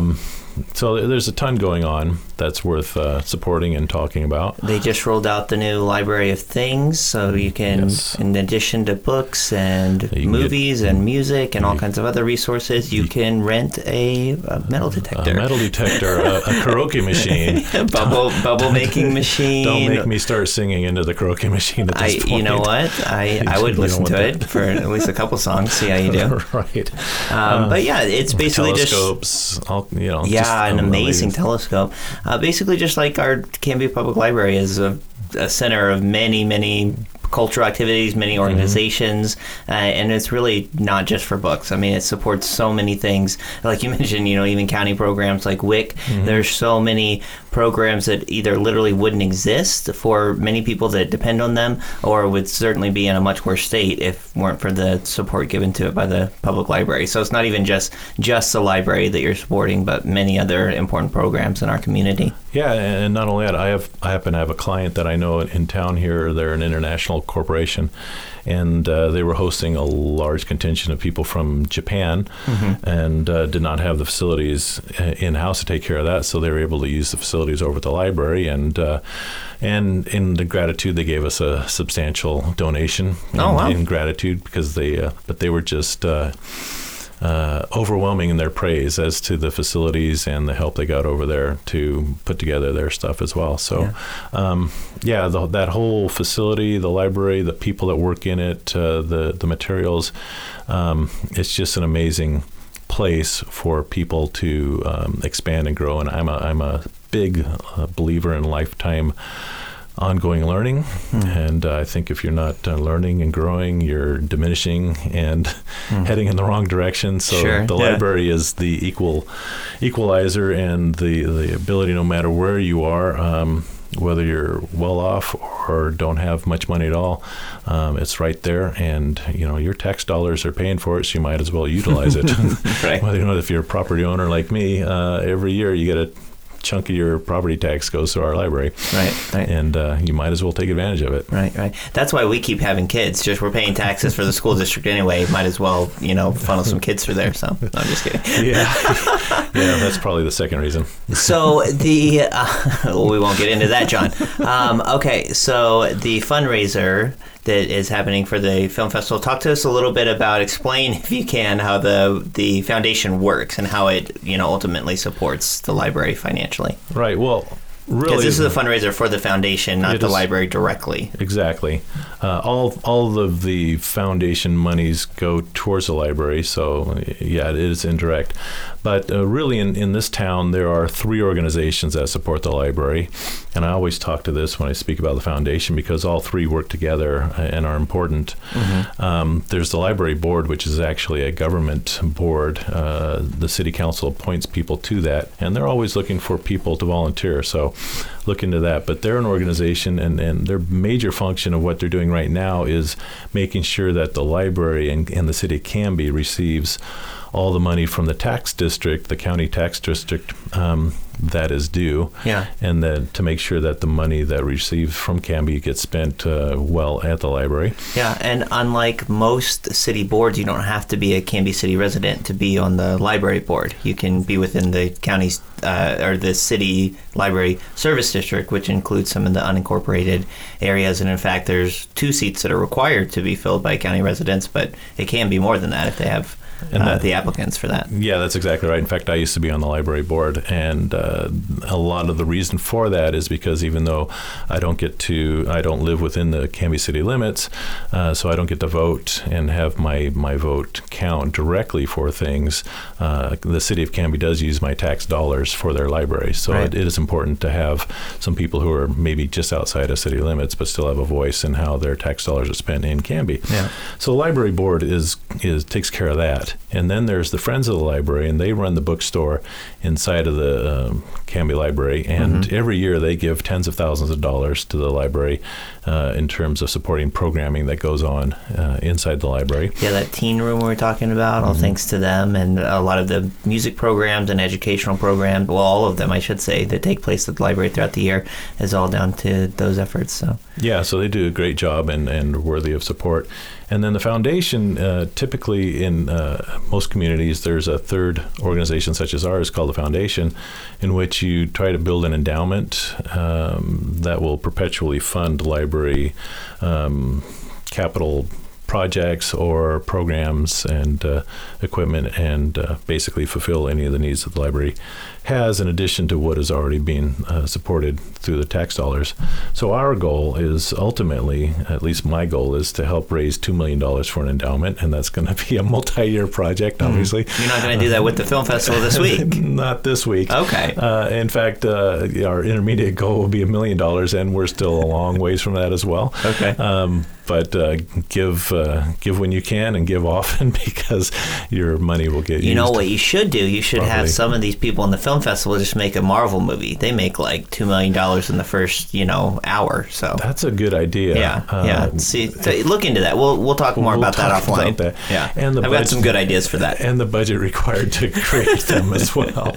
So there's a ton going on that's worth supporting and talking about. They just rolled out the new Library of Things, so you can, in addition to books and movies and music and all kinds of other resources, you can rent a metal detector. A metal detector, a karaoke machine. bubble making machine. Don't make me start singing into the karaoke machine at this point. You know what? I would listen to it for at least a couple songs, see how you do. Right. But yeah, it's basically telescopes, an amazing telescope. Basically, just like our Canby Public Library is a center of many, many cultural activities, many organizations, and it's really not just for books. I mean, it supports so many things. Like you mentioned, even county programs like WIC. There's so many programs that either literally wouldn't exist for many people that depend on them, or would certainly be in a much worse state if it weren't for the support given to it by the public library. So it's not even just the library that you're supporting, but many other important programs in our community. Yeah, and not only that, I happen to have a client that I know in town here. They're an international corporation, and they were hosting a large contingent of people from Japan, and did not have the facilities in-house to take care of that, so they were able to use the facilities over at the library, and in the gratitude, they gave us a substantial donation in gratitude, because they were just overwhelming in their praise as to the facilities and the help they got over there to put together their stuff as well. So, that whole facility, the library, the people that work in it, the materials, it's just an amazing place for people to expand and grow. And I'm a big believer in lifetime ongoing learning, and I think if you're not learning and growing, you're diminishing and heading in the wrong direction. So the library is the equalizer, and the ability, no matter where you are, whether you're well off or don't have much money at all, it's right there, and your tax dollars are paying for it, so you might as well utilize it. Right. Whether if you're a property owner like me, every year you get a chunk of your property tax goes to our library, right, and you might as well take advantage of it. Right. That's why we keep having kids. Just we're paying taxes for the school district anyway. Might as well, funnel some kids through there. So no, I'm just kidding. Yeah, that's probably the second reason. So we won't get into that, John. Okay, so the fundraiser that is happening for the film festival. Talk to us a little bit about, explain if you can, how the foundation works and how it ultimately supports the library financially. Right. Well, really, because this is a fundraiser for the foundation, not the library directly. Exactly. All of the foundation monies go towards the library, so it is indirect. But really, in this town, there are 3 organizations that support the library, and I always talk to this when I speak about the foundation, because all 3 work together and are important. There's the library board, which is actually a government board. The city council appoints people to that, and they're always looking for people to volunteer, so look into that. But they're an organization, and their major function of what they're doing right now is making sure that the library and the city of Canby receives all the money from the tax district, the county tax district, that is due. Yeah. And then to make sure that the money that received from Canby gets spent well at the library. Yeah, and unlike most city boards, you don't have to be a Canby City resident to be on the library board. You can be within the county's or the city library service district, which includes some of the unincorporated areas. And in fact, there's 2 seats that are required to be filled by county residents, but it can be more than that if they have the applicants for that. Yeah, that's exactly right. In fact, I used to be on the library board, and a lot of the reason for that is because even though I don't live within the Canby city limits, so I don't get to vote and have my vote count directly for things. The city of Canby does use my tax dollars for their library, so Right. it is important to have some people who are maybe just outside of city limits but still have a voice in how their tax dollars are spent in Canby. Yeah. So the library board takes care of that. And then there's the Friends of the Library, and they run the bookstore inside of the Canby Library. And every year they give tens of thousands of dollars to the library in terms of supporting programming that goes on inside the library. Yeah, that teen room we were talking about, all thanks to them, and a lot of the music programs and educational programs, well, all of them, I should say, that take place at the library throughout the year is all down to those efforts. So Yeah, so they do a great job and worthy of support. And then the foundation, typically in most communities, there's a third organization such as ours called the foundation, in which you try to build an endowment that will perpetually fund library capital projects or programs and equipment, and basically fulfill any of the needs that the library has in addition to what is already being supported through the tax dollars. So our goal is ultimately, at least my goal, is to help raise $2 million for an endowment, and that's going to be a multi-year project, obviously. You're not going to do that with the film festival this week? Not this week. Okay. In fact, our intermediate goal will be $1 million, and we're still a long ways from that as well. Okay. But give when you can and give often, because your money will get used. You know what you should do? You should have some of these people in the film festival just make a Marvel movie. They make like $2 million in the first, hour. So that's a good idea. Yeah. See, look into that. We'll talk more about that offline. Yeah. And I've got some good ideas for that. And the budget required to create them as well.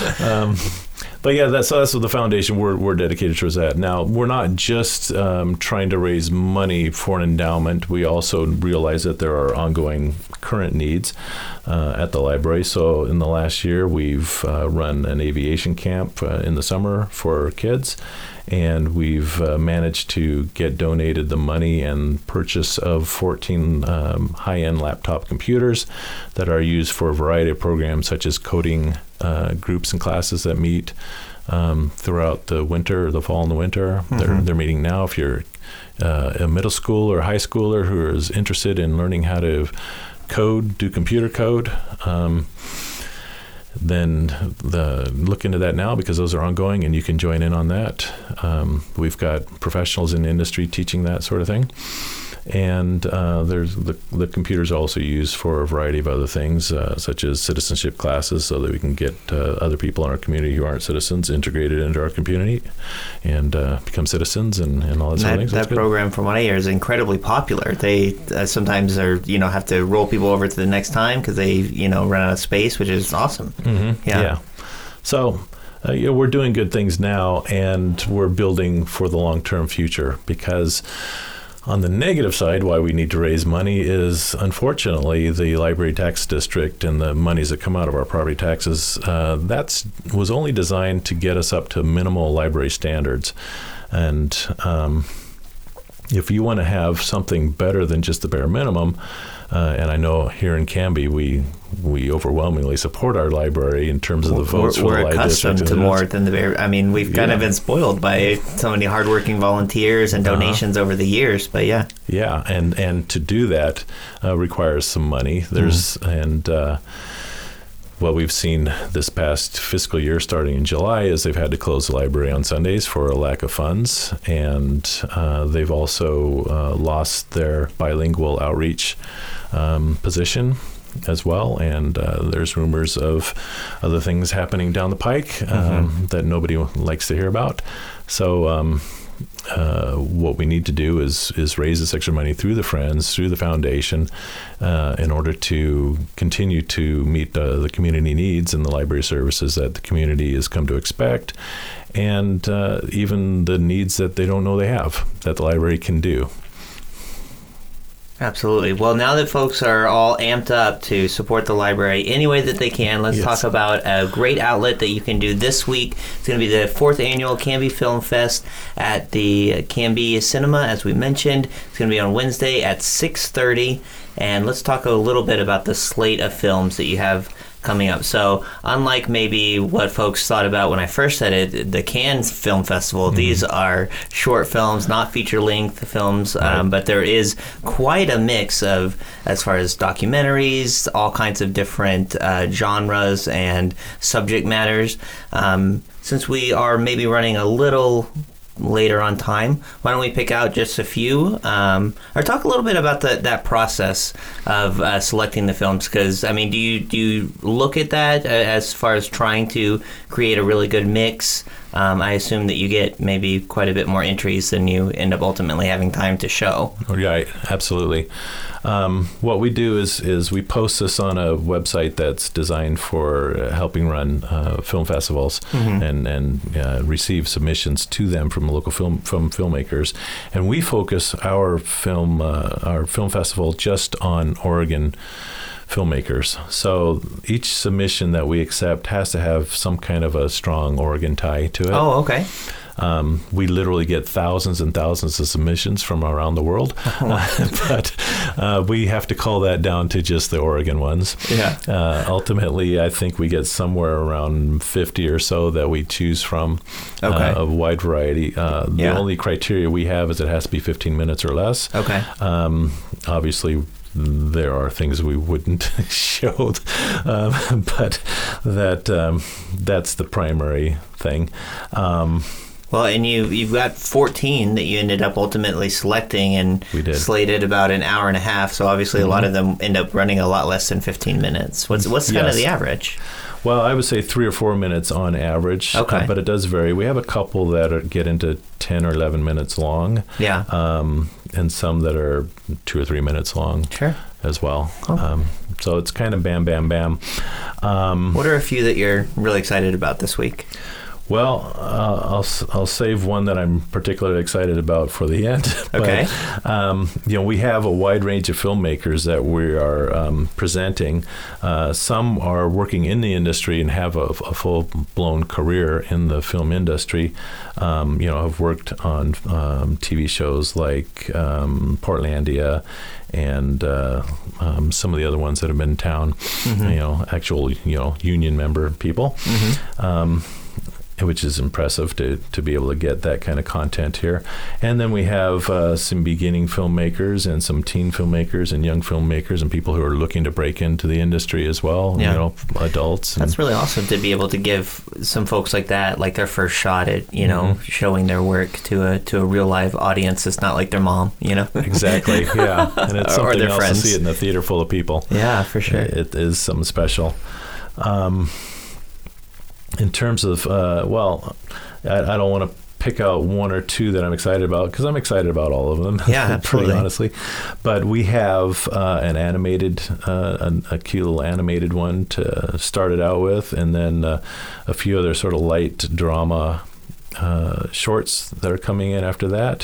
But yeah, that's what the foundation, we're dedicated towards that. Now, we're not just trying to raise money for an endowment. We also realize that there are ongoing current needs at the library. So in the last year, we've run an aviation camp in the summer for kids. And we've managed to get donated the money and purchase of 14 high-end laptop computers that are used for a variety of programs, such as coding groups and classes that meet throughout the winter, the fall and the winter. They're meeting now. If you're a middle school or high schooler who is interested in learning how to do computer code, then look into that now, because those are ongoing and you can join in on that. We've got professionals in the industry teaching that sort of thing. And there's the computers are also used for a variety of other things, such as citizenship classes, so that we can get other people in our community who aren't citizens integrated into our community and become citizens and all that sort of things. That program, from what I hear, is incredibly popular. They sometimes have to roll people over to the next time because they run out of space, which is awesome. Mm-hmm. Yeah. So we're doing good things now, and we're building for the long-term future, because on the negative side, why we need to raise money is, unfortunately, the library tax district and the monies that come out of our property taxes, was only designed to get us up to minimal library standards. And if you want to have something better than just the bare minimum, and I know here in Canby, we overwhelmingly support our library in terms of the votes for the library district. We're accustomed to more than the bare. I mean, we've kind of been spoiled by so many hardworking volunteers and donations over the years. But yeah. Yeah, and to do that requires some money. There's what we've seen this past fiscal year, starting in July, is they've had to close the library on Sundays for a lack of funds, and they've also lost their bilingual outreach position as well. And there's rumors of other things happening down the pike that nobody likes to hear about. So what we need to do is raise this extra money through the Friends, through the foundation, in order to continue to meet the community needs and the library services that the community has come to expect, and even the needs that they don't know they have, that the library can do. Absolutely. Well, now that folks are all amped up to support the library any way that they can, let's talk about a great outlet that you can do this week. It's going to be the 4th annual Canby Film Fest at the Canby Cinema, as we mentioned. It's going to be on Wednesday at 6:30. And let's talk a little bit about the slate of films that you have coming up. So unlike maybe what folks thought about when I first said it, the Cannes Film Festival, these are short films, not feature-length films, but there is quite a mix of, as far as documentaries, all kinds of different genres and subject matters. Since we are maybe running a little later on time, why don't we pick out just a few, or talk a little bit about that process of selecting the films? Because I mean, do you look at that as far as trying to create a really good mix? I assume that you get maybe quite a bit more entries than you end up ultimately having time to show. Right, absolutely. What we do is we post this on a website that's designed for helping run film festivals and receive submissions to them from local from filmmakers. And we focus our film festival just on Oregon filmmakers. So each submission that we accept has to have some kind of a strong Oregon tie to it. Oh, okay. We literally get thousands and thousands of submissions from around the world, but we have to call that down to just the Oregon ones. Yeah. Ultimately, I think we get somewhere around 50 or so that we choose from, a wide variety. The only criteria we have is it has to be 15 minutes or less. Okay. Obviously, there are things we wouldn't show, but that's the primary thing. Well, and you've got 14 that you ended up ultimately selecting and slated about an hour and a half. So obviously a lot of them end up running a lot less than 15 minutes. What's kind of the average? Well, I would say 3 or 4 minutes on average. Okay. But it does vary. We have a couple that get into 10 or 11 minutes long. Yeah. And some that are 2 or 3 minutes long. Sure. As well. So it's kind of bam, bam, bam. What are a few that you're really excited about this week? Well, I'll save one that I'm particularly excited about for the end. Okay. But, we have a wide range of filmmakers that we are presenting. Some are working in the industry and have a full-blown career in the film industry. Have worked on TV shows like Portlandia and some of the other ones that have been in town. Actual union member people. Which is impressive to be able to get that kind of content here. And then we have some beginning filmmakers and some teen filmmakers and young filmmakers and people who are looking to break into the industry as well, adults. That's really awesome to be able to give some folks like that, like their first shot at, showing their work to a real live audience. It's not like their mom, Exactly, yeah. And it's something else friends. to see it in a theater full of people. Yeah, for sure. It is something special. In terms of, I don't want to pick out one or two that I'm excited about because I'm excited about all of them. Yeah, absolutely. Pretty honestly. But we have an animated, a cute little animated one to start it out with, and then a few other sort of light drama shorts that are coming in after that.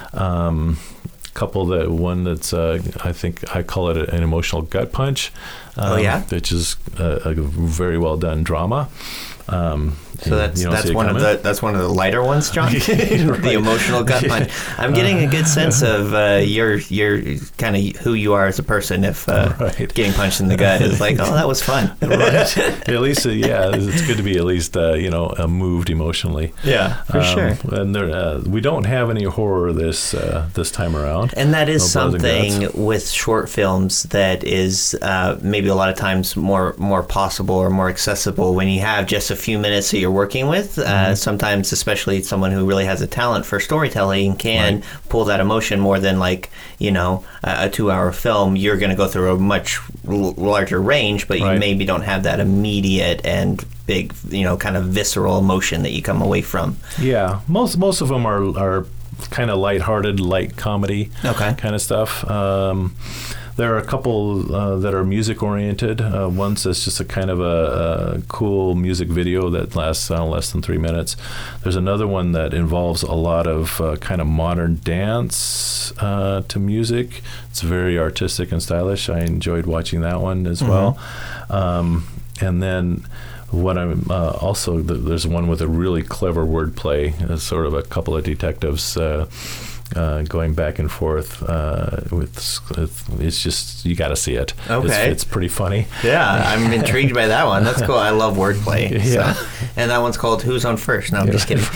One that's I think I call it an emotional gut punch. Which is a very well done drama. So that's one of the lighter ones, John. The emotional gut punch. I'm getting a good sense of your kind of who you are as a person. If getting punched in the gut is like, oh, that was fun. Right. At least, it's good to be at least moved emotionally. Yeah, for sure. And we don't have any horror this time around. And that is something with short films that is maybe a lot of times more possible or more accessible when you have just a few minutes that you're working with. Sometimes, especially someone who really has a talent for storytelling can pull that emotion more than a 2-hour film. You're going to go through a much larger range, but you maybe don't have that immediate and big, kind of visceral emotion that you come away from. Yeah, most of them are kind of lighthearted, light comedy kind of stuff. There are a couple that are music-oriented. One's that's just a kind of a cool music video that lasts less than 3 minutes. There's another one that involves a lot of kind of modern dance to music. It's very artistic and stylish. I enjoyed watching that one as well. And then what I'm also, there's one with a really clever wordplay, sort of a couple of detectives going back and forth it's just, you got to see it. Okay. It's pretty funny. Yeah, I'm intrigued by that one. That's cool. I love wordplay. Yeah. So. And that one's called Who's on First? No, I'm just kidding.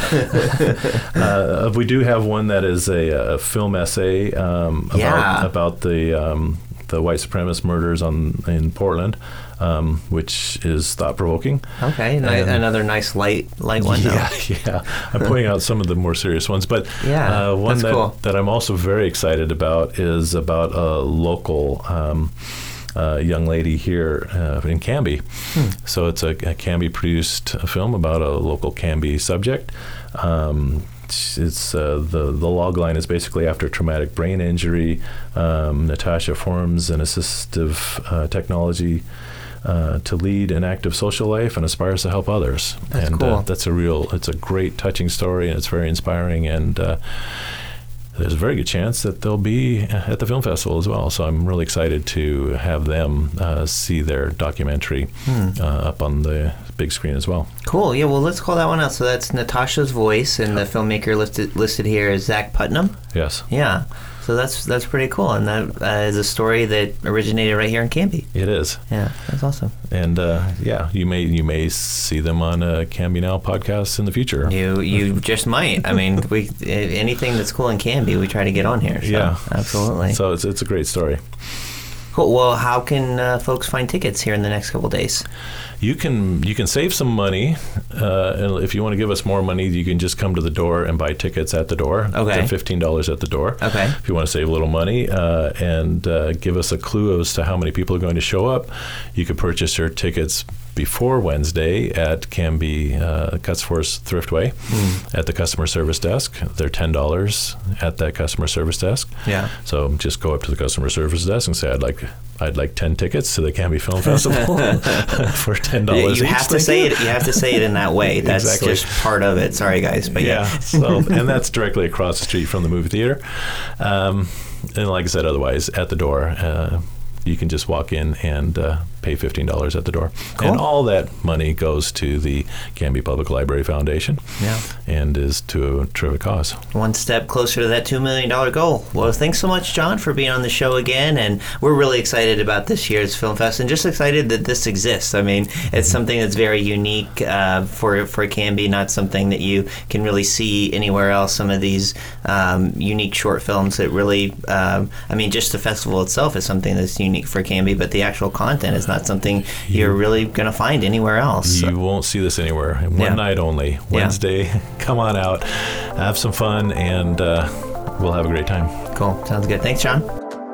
We do have one that is a film essay about the white supremacist murders in Portland, which is thought-provoking. Okay, another nice light one. Yeah. I'm pointing out some of the more serious ones, but one that I'm also very excited about is about a local young lady here in Canby. So it's a Canby-produced film about a local Canby subject. It's the log line is basically after traumatic brain injury. Natasha forms an assistive technology to lead an active social life and aspires to help others. That's cool. It's a great, touching story, and it's very inspiring. And there's a very good chance that they'll be at the film festival as well. So I'm really excited to have them see their documentary up on the big screen as well. Cool. Yeah, well, let's call that one out. So that's Natasha's Voice, and the filmmaker listed here is Zach Putnam. Yes. Yeah. So that's pretty cool, and that is a story that originated right here in Canby. It is. Yeah, that's awesome. And you may see them on a Canby Now podcast in the future. You just might. I mean, anything that's cool in Canby, we try to get on here. So, yeah, absolutely. So it's a great story. Cool. Well, how can folks find tickets here in the next couple of days? You can save some money, and if you want to give us more money, you can just come to the door and buy tickets at the door. Okay. They're $15 at the door. Okay. If you want to save a little money and give us a clue as to how many people are going to show up, you could purchase your tickets before Wednesday at Canby Cuts Force Thriftway at the customer service desk. They're $10 at that customer service desk. Yeah. So just go up to the customer service desk and say, I'd like 10 tickets to the Canby Film Festival for $10 you have to say it. You have to say it in that way. That's exactly. Just part of it. Sorry, guys, but yeah. So, and that's directly across the street from the movie theater. And like I said, otherwise at the door, you can just walk in and pay $15 at the door. Cool. And all that money goes to the Canby Public Library Foundation. Yeah. And is to a terrific cause. One step closer to that $2 million goal. Well, thanks so much, John, for being on the show again. And we're really excited about this year's Film Fest and just excited that this exists. I mean, it's something that's very unique for Canby, not something that you can really see anywhere else. Some of these unique short films that really, just the festival itself is something that's unique for Canby, but the actual content is not something you're really going to find anywhere else. You won't see this anywhere. One night only. Wednesday. Come on out, have some fun, and we'll have a great time. Cool. Sounds good. Thanks, John.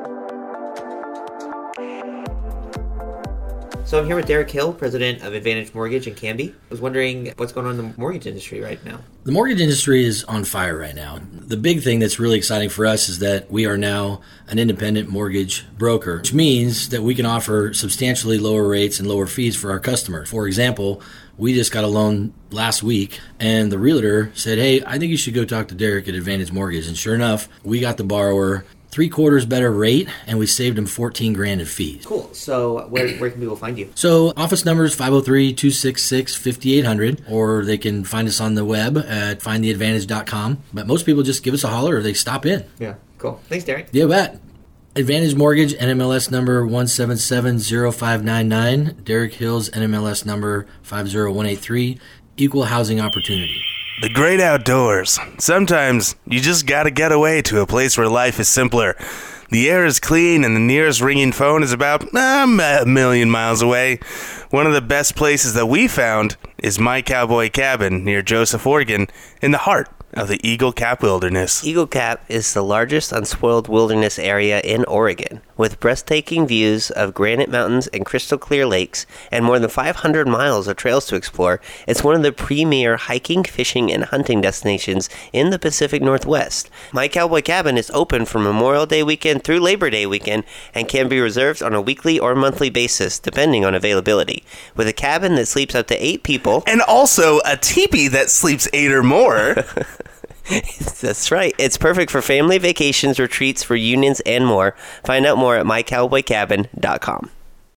So I'm here with Derek Hill, president of Advantage Mortgage in Canby. I was wondering what's going on in the mortgage industry right now. The mortgage industry is on fire right now. The big thing that's really exciting for us is that we are now an independent mortgage broker, which means that we can offer substantially lower rates and lower fees for our customers. For example, we just got a loan last week, and the realtor said, hey, I think you should go talk to Derek at Advantage Mortgage. And sure enough, we got the borrower 3/4 better rate, and we saved him $14,000 in fees. Cool. So where can people find you? So office number is 503-266-5800, or they can find us on the web at findtheadvantage.com. But most people just give us a holler or they stop in. Yeah, cool. Thanks, Derek. Yeah, bet. Advantage Mortgage, NMLS number 1770599. Derek Hill's NMLS number 50183. Equal housing opportunity. The great outdoors. Sometimes you just gotta get away to a place where life is simpler. The air is clean and the nearest ringing phone is about a million miles away. One of the best places that we found is My Cowboy Cabin near Joseph, Oregon, in the heart of the Eagle Cap Wilderness. Eagle Cap is the largest unspoiled wilderness area in Oregon, with breathtaking views of granite mountains and crystal clear lakes, and more than 500 miles of trails to explore. It's one of the premier hiking, fishing, and hunting destinations in the Pacific Northwest. My Cowboy Cabin is open from Memorial Day weekend through Labor Day weekend and can be reserved on a weekly or monthly basis, depending on availability. With a cabin that sleeps up to 8 people. And also a teepee that sleeps 8 or more. That's right. It's perfect for family vacations, retreats, reunions, and more. Find out more at mycowboycabin.com.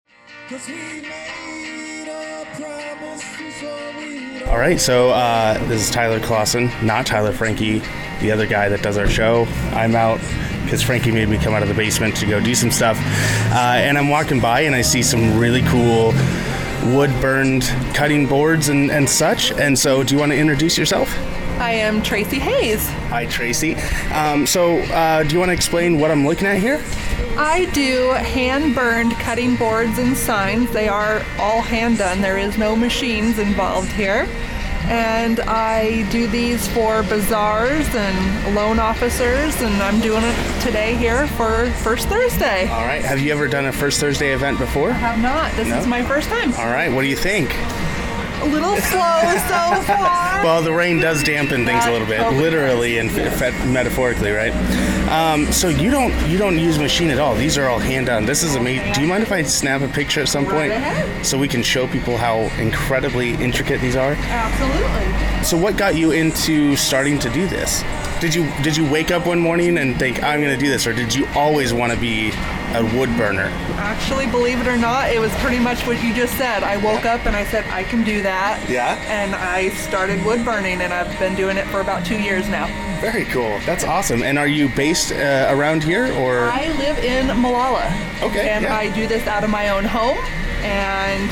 All right, so this is Tyler Clausen, not Tyler Frankie, the other guy that does our show. I'm out because Frankie made me come out of the basement to go do some stuff. And I'm walking by and I see some really cool wood-burned cutting boards and such. And so do you want to introduce yourself? I am Tracy Hayes. Hi, Tracy. So do you want to explain what I'm looking at here? I do hand-burned cutting boards and signs. They are all hand-done. There is no machines involved here. And I do these for bazaars and loan officers, and I'm doing it today here for First Thursday. All right. Have you ever done a First Thursday event before? I have not. This is my first time. All right. What do you think? A little slow so far. Well, the rain does dampen things a little bit, literally and metaphorically, right? So you don't use a machine at all. These are all hand done. This is amazing. Do you mind if I snap a picture at some point so we can show people how incredibly intricate these are? Absolutely. So what got you into starting to do this? Did you wake up one morning and think, I'm going to do this, or did you always want to be a wood burner? Actually, believe it or not, it was pretty much what you just said. I woke up and I said, I can do that. Yeah? And I started wood burning, and I've been doing it for about 2 years now. Very cool. That's awesome. And are you based around here, or? I live in Molalla. Okay. And I do this out of my own home, and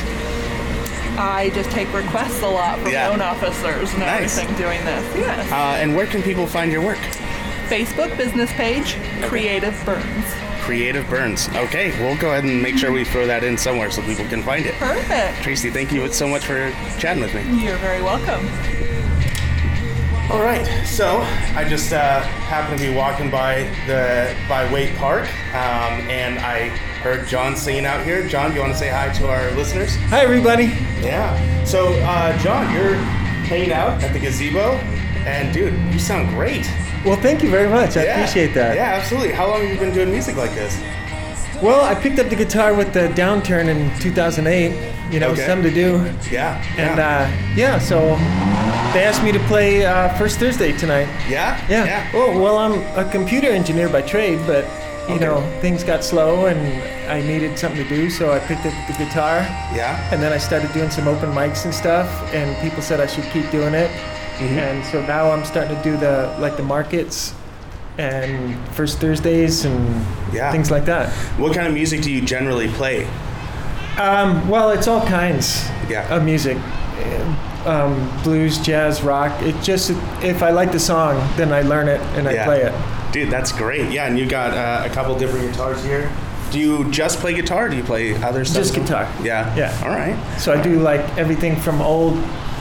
I just take requests a lot from loan officers and everything doing this. Yes. And where can people find your work? Facebook business page, Creative Burns. Creative Burns. Okay, we'll go ahead and make sure we throw that in somewhere so people can find it. Perfect. Tracy, thank you so much for chatting with me. You're very welcome. All right, so I just happened to be walking by Waite Park, and I heard John singing out here. John, do you want to say hi to our listeners? Hi, everybody. Yeah. So, John, you're hanging out at the gazebo, and dude, you sound great. Well, thank you very much. I appreciate that. Yeah, absolutely. How long have you been doing music like this? Well, I picked up the guitar with the downturn in 2008. You know, something to do. Yeah. And so they asked me to play First Thursday tonight. Yeah? Yeah. Oh, well, I'm a computer engineer by trade, but you know, things got slow and I needed something to do, so I picked up the guitar. Yeah. And then I started doing some open mics and stuff, and people said I should keep doing it. Mm-hmm. And so now I'm starting to do the markets and First Thursdays and things like that. What kind of music do you generally play? Well, it's all kinds of music. Blues, jazz, rock. It just, if I like the song, then I learn it and I play it. Dude, that's great. Yeah, and you got a couple different guitars here. Do you just play guitar, or do you play other stuff? Just guitar. Yeah. Yeah. All right. So I do like everything from old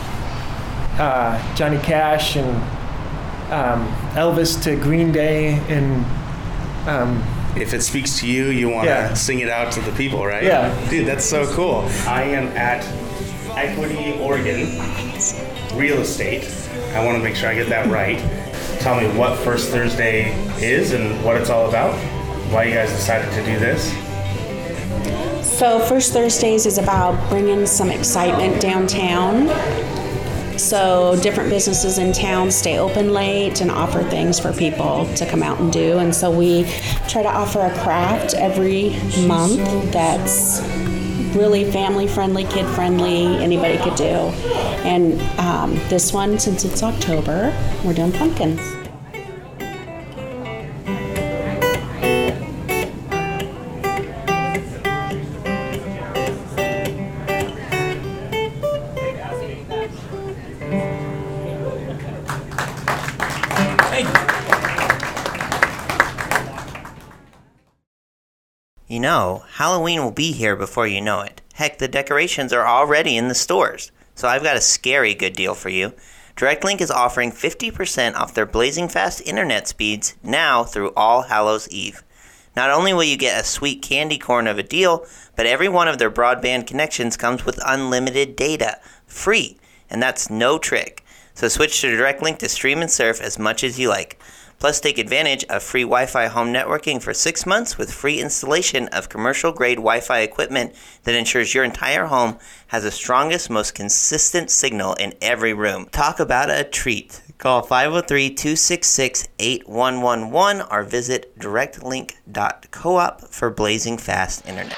Johnny Cash and Elvis to Green Day and if it speaks to you, you want to sing it out to the people, right? Yeah. Dude, that's so cool. I am at Equity Oregon Real Estate. I want to make sure I get that right. Tell me what First Thursday is and what it's all about. Why you guys decided to do this. So First Thursdays is about bringing some excitement downtown. So different businesses in town stay open late and offer things for people to come out and do. And so we try to offer a craft every month that's really family-friendly, kid-friendly, anybody could do. And this one, since it's October, we're doing pumpkins. You know, Halloween will be here before you know it. Heck, the decorations are already in the stores. So I've got a scary good deal for you. DirectLink is offering 50% off their blazing fast internet speeds now through All Hallows Eve. Not only will you get a sweet candy corn of a deal, but every one of their broadband connections comes with unlimited data, free, and that's no trick. So switch to DirectLink to stream and surf as much as you like. Plus, take advantage of free Wi-Fi home networking for 6 months with free installation of commercial-grade Wi-Fi equipment that ensures your entire home has the strongest, most consistent signal in every room. Talk about a treat. Call 503-266-8111 or visit directlink.coop for blazing fast internet.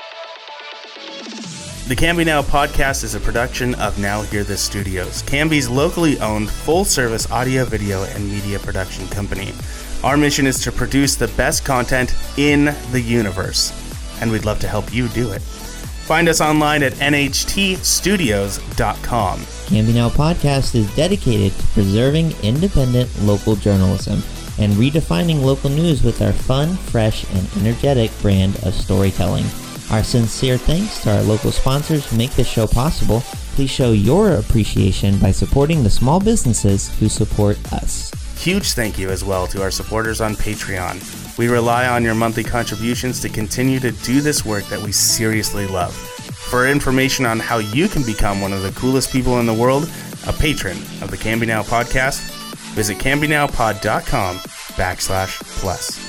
The Canby Now podcast is a production of Now Hear This Studios, Canby's locally owned full-service audio, video, and media production company. Our mission is to produce the best content in the universe, and we'd love to help you do it. Find us online at nhtstudios.com. Canby Now podcast is dedicated to preserving independent local journalism and redefining local news with our fun, fresh, and energetic brand of storytelling. Our sincere thanks to our local sponsors who make this show possible. Please show your appreciation by supporting the small businesses who support us. Huge thank you as well to our supporters on Patreon. We rely on your monthly contributions to continue to do this work that we seriously love. For information on how you can become one of the coolest people in the world, a patron of the Canby Now podcast, visit cambynowpod.com/plus.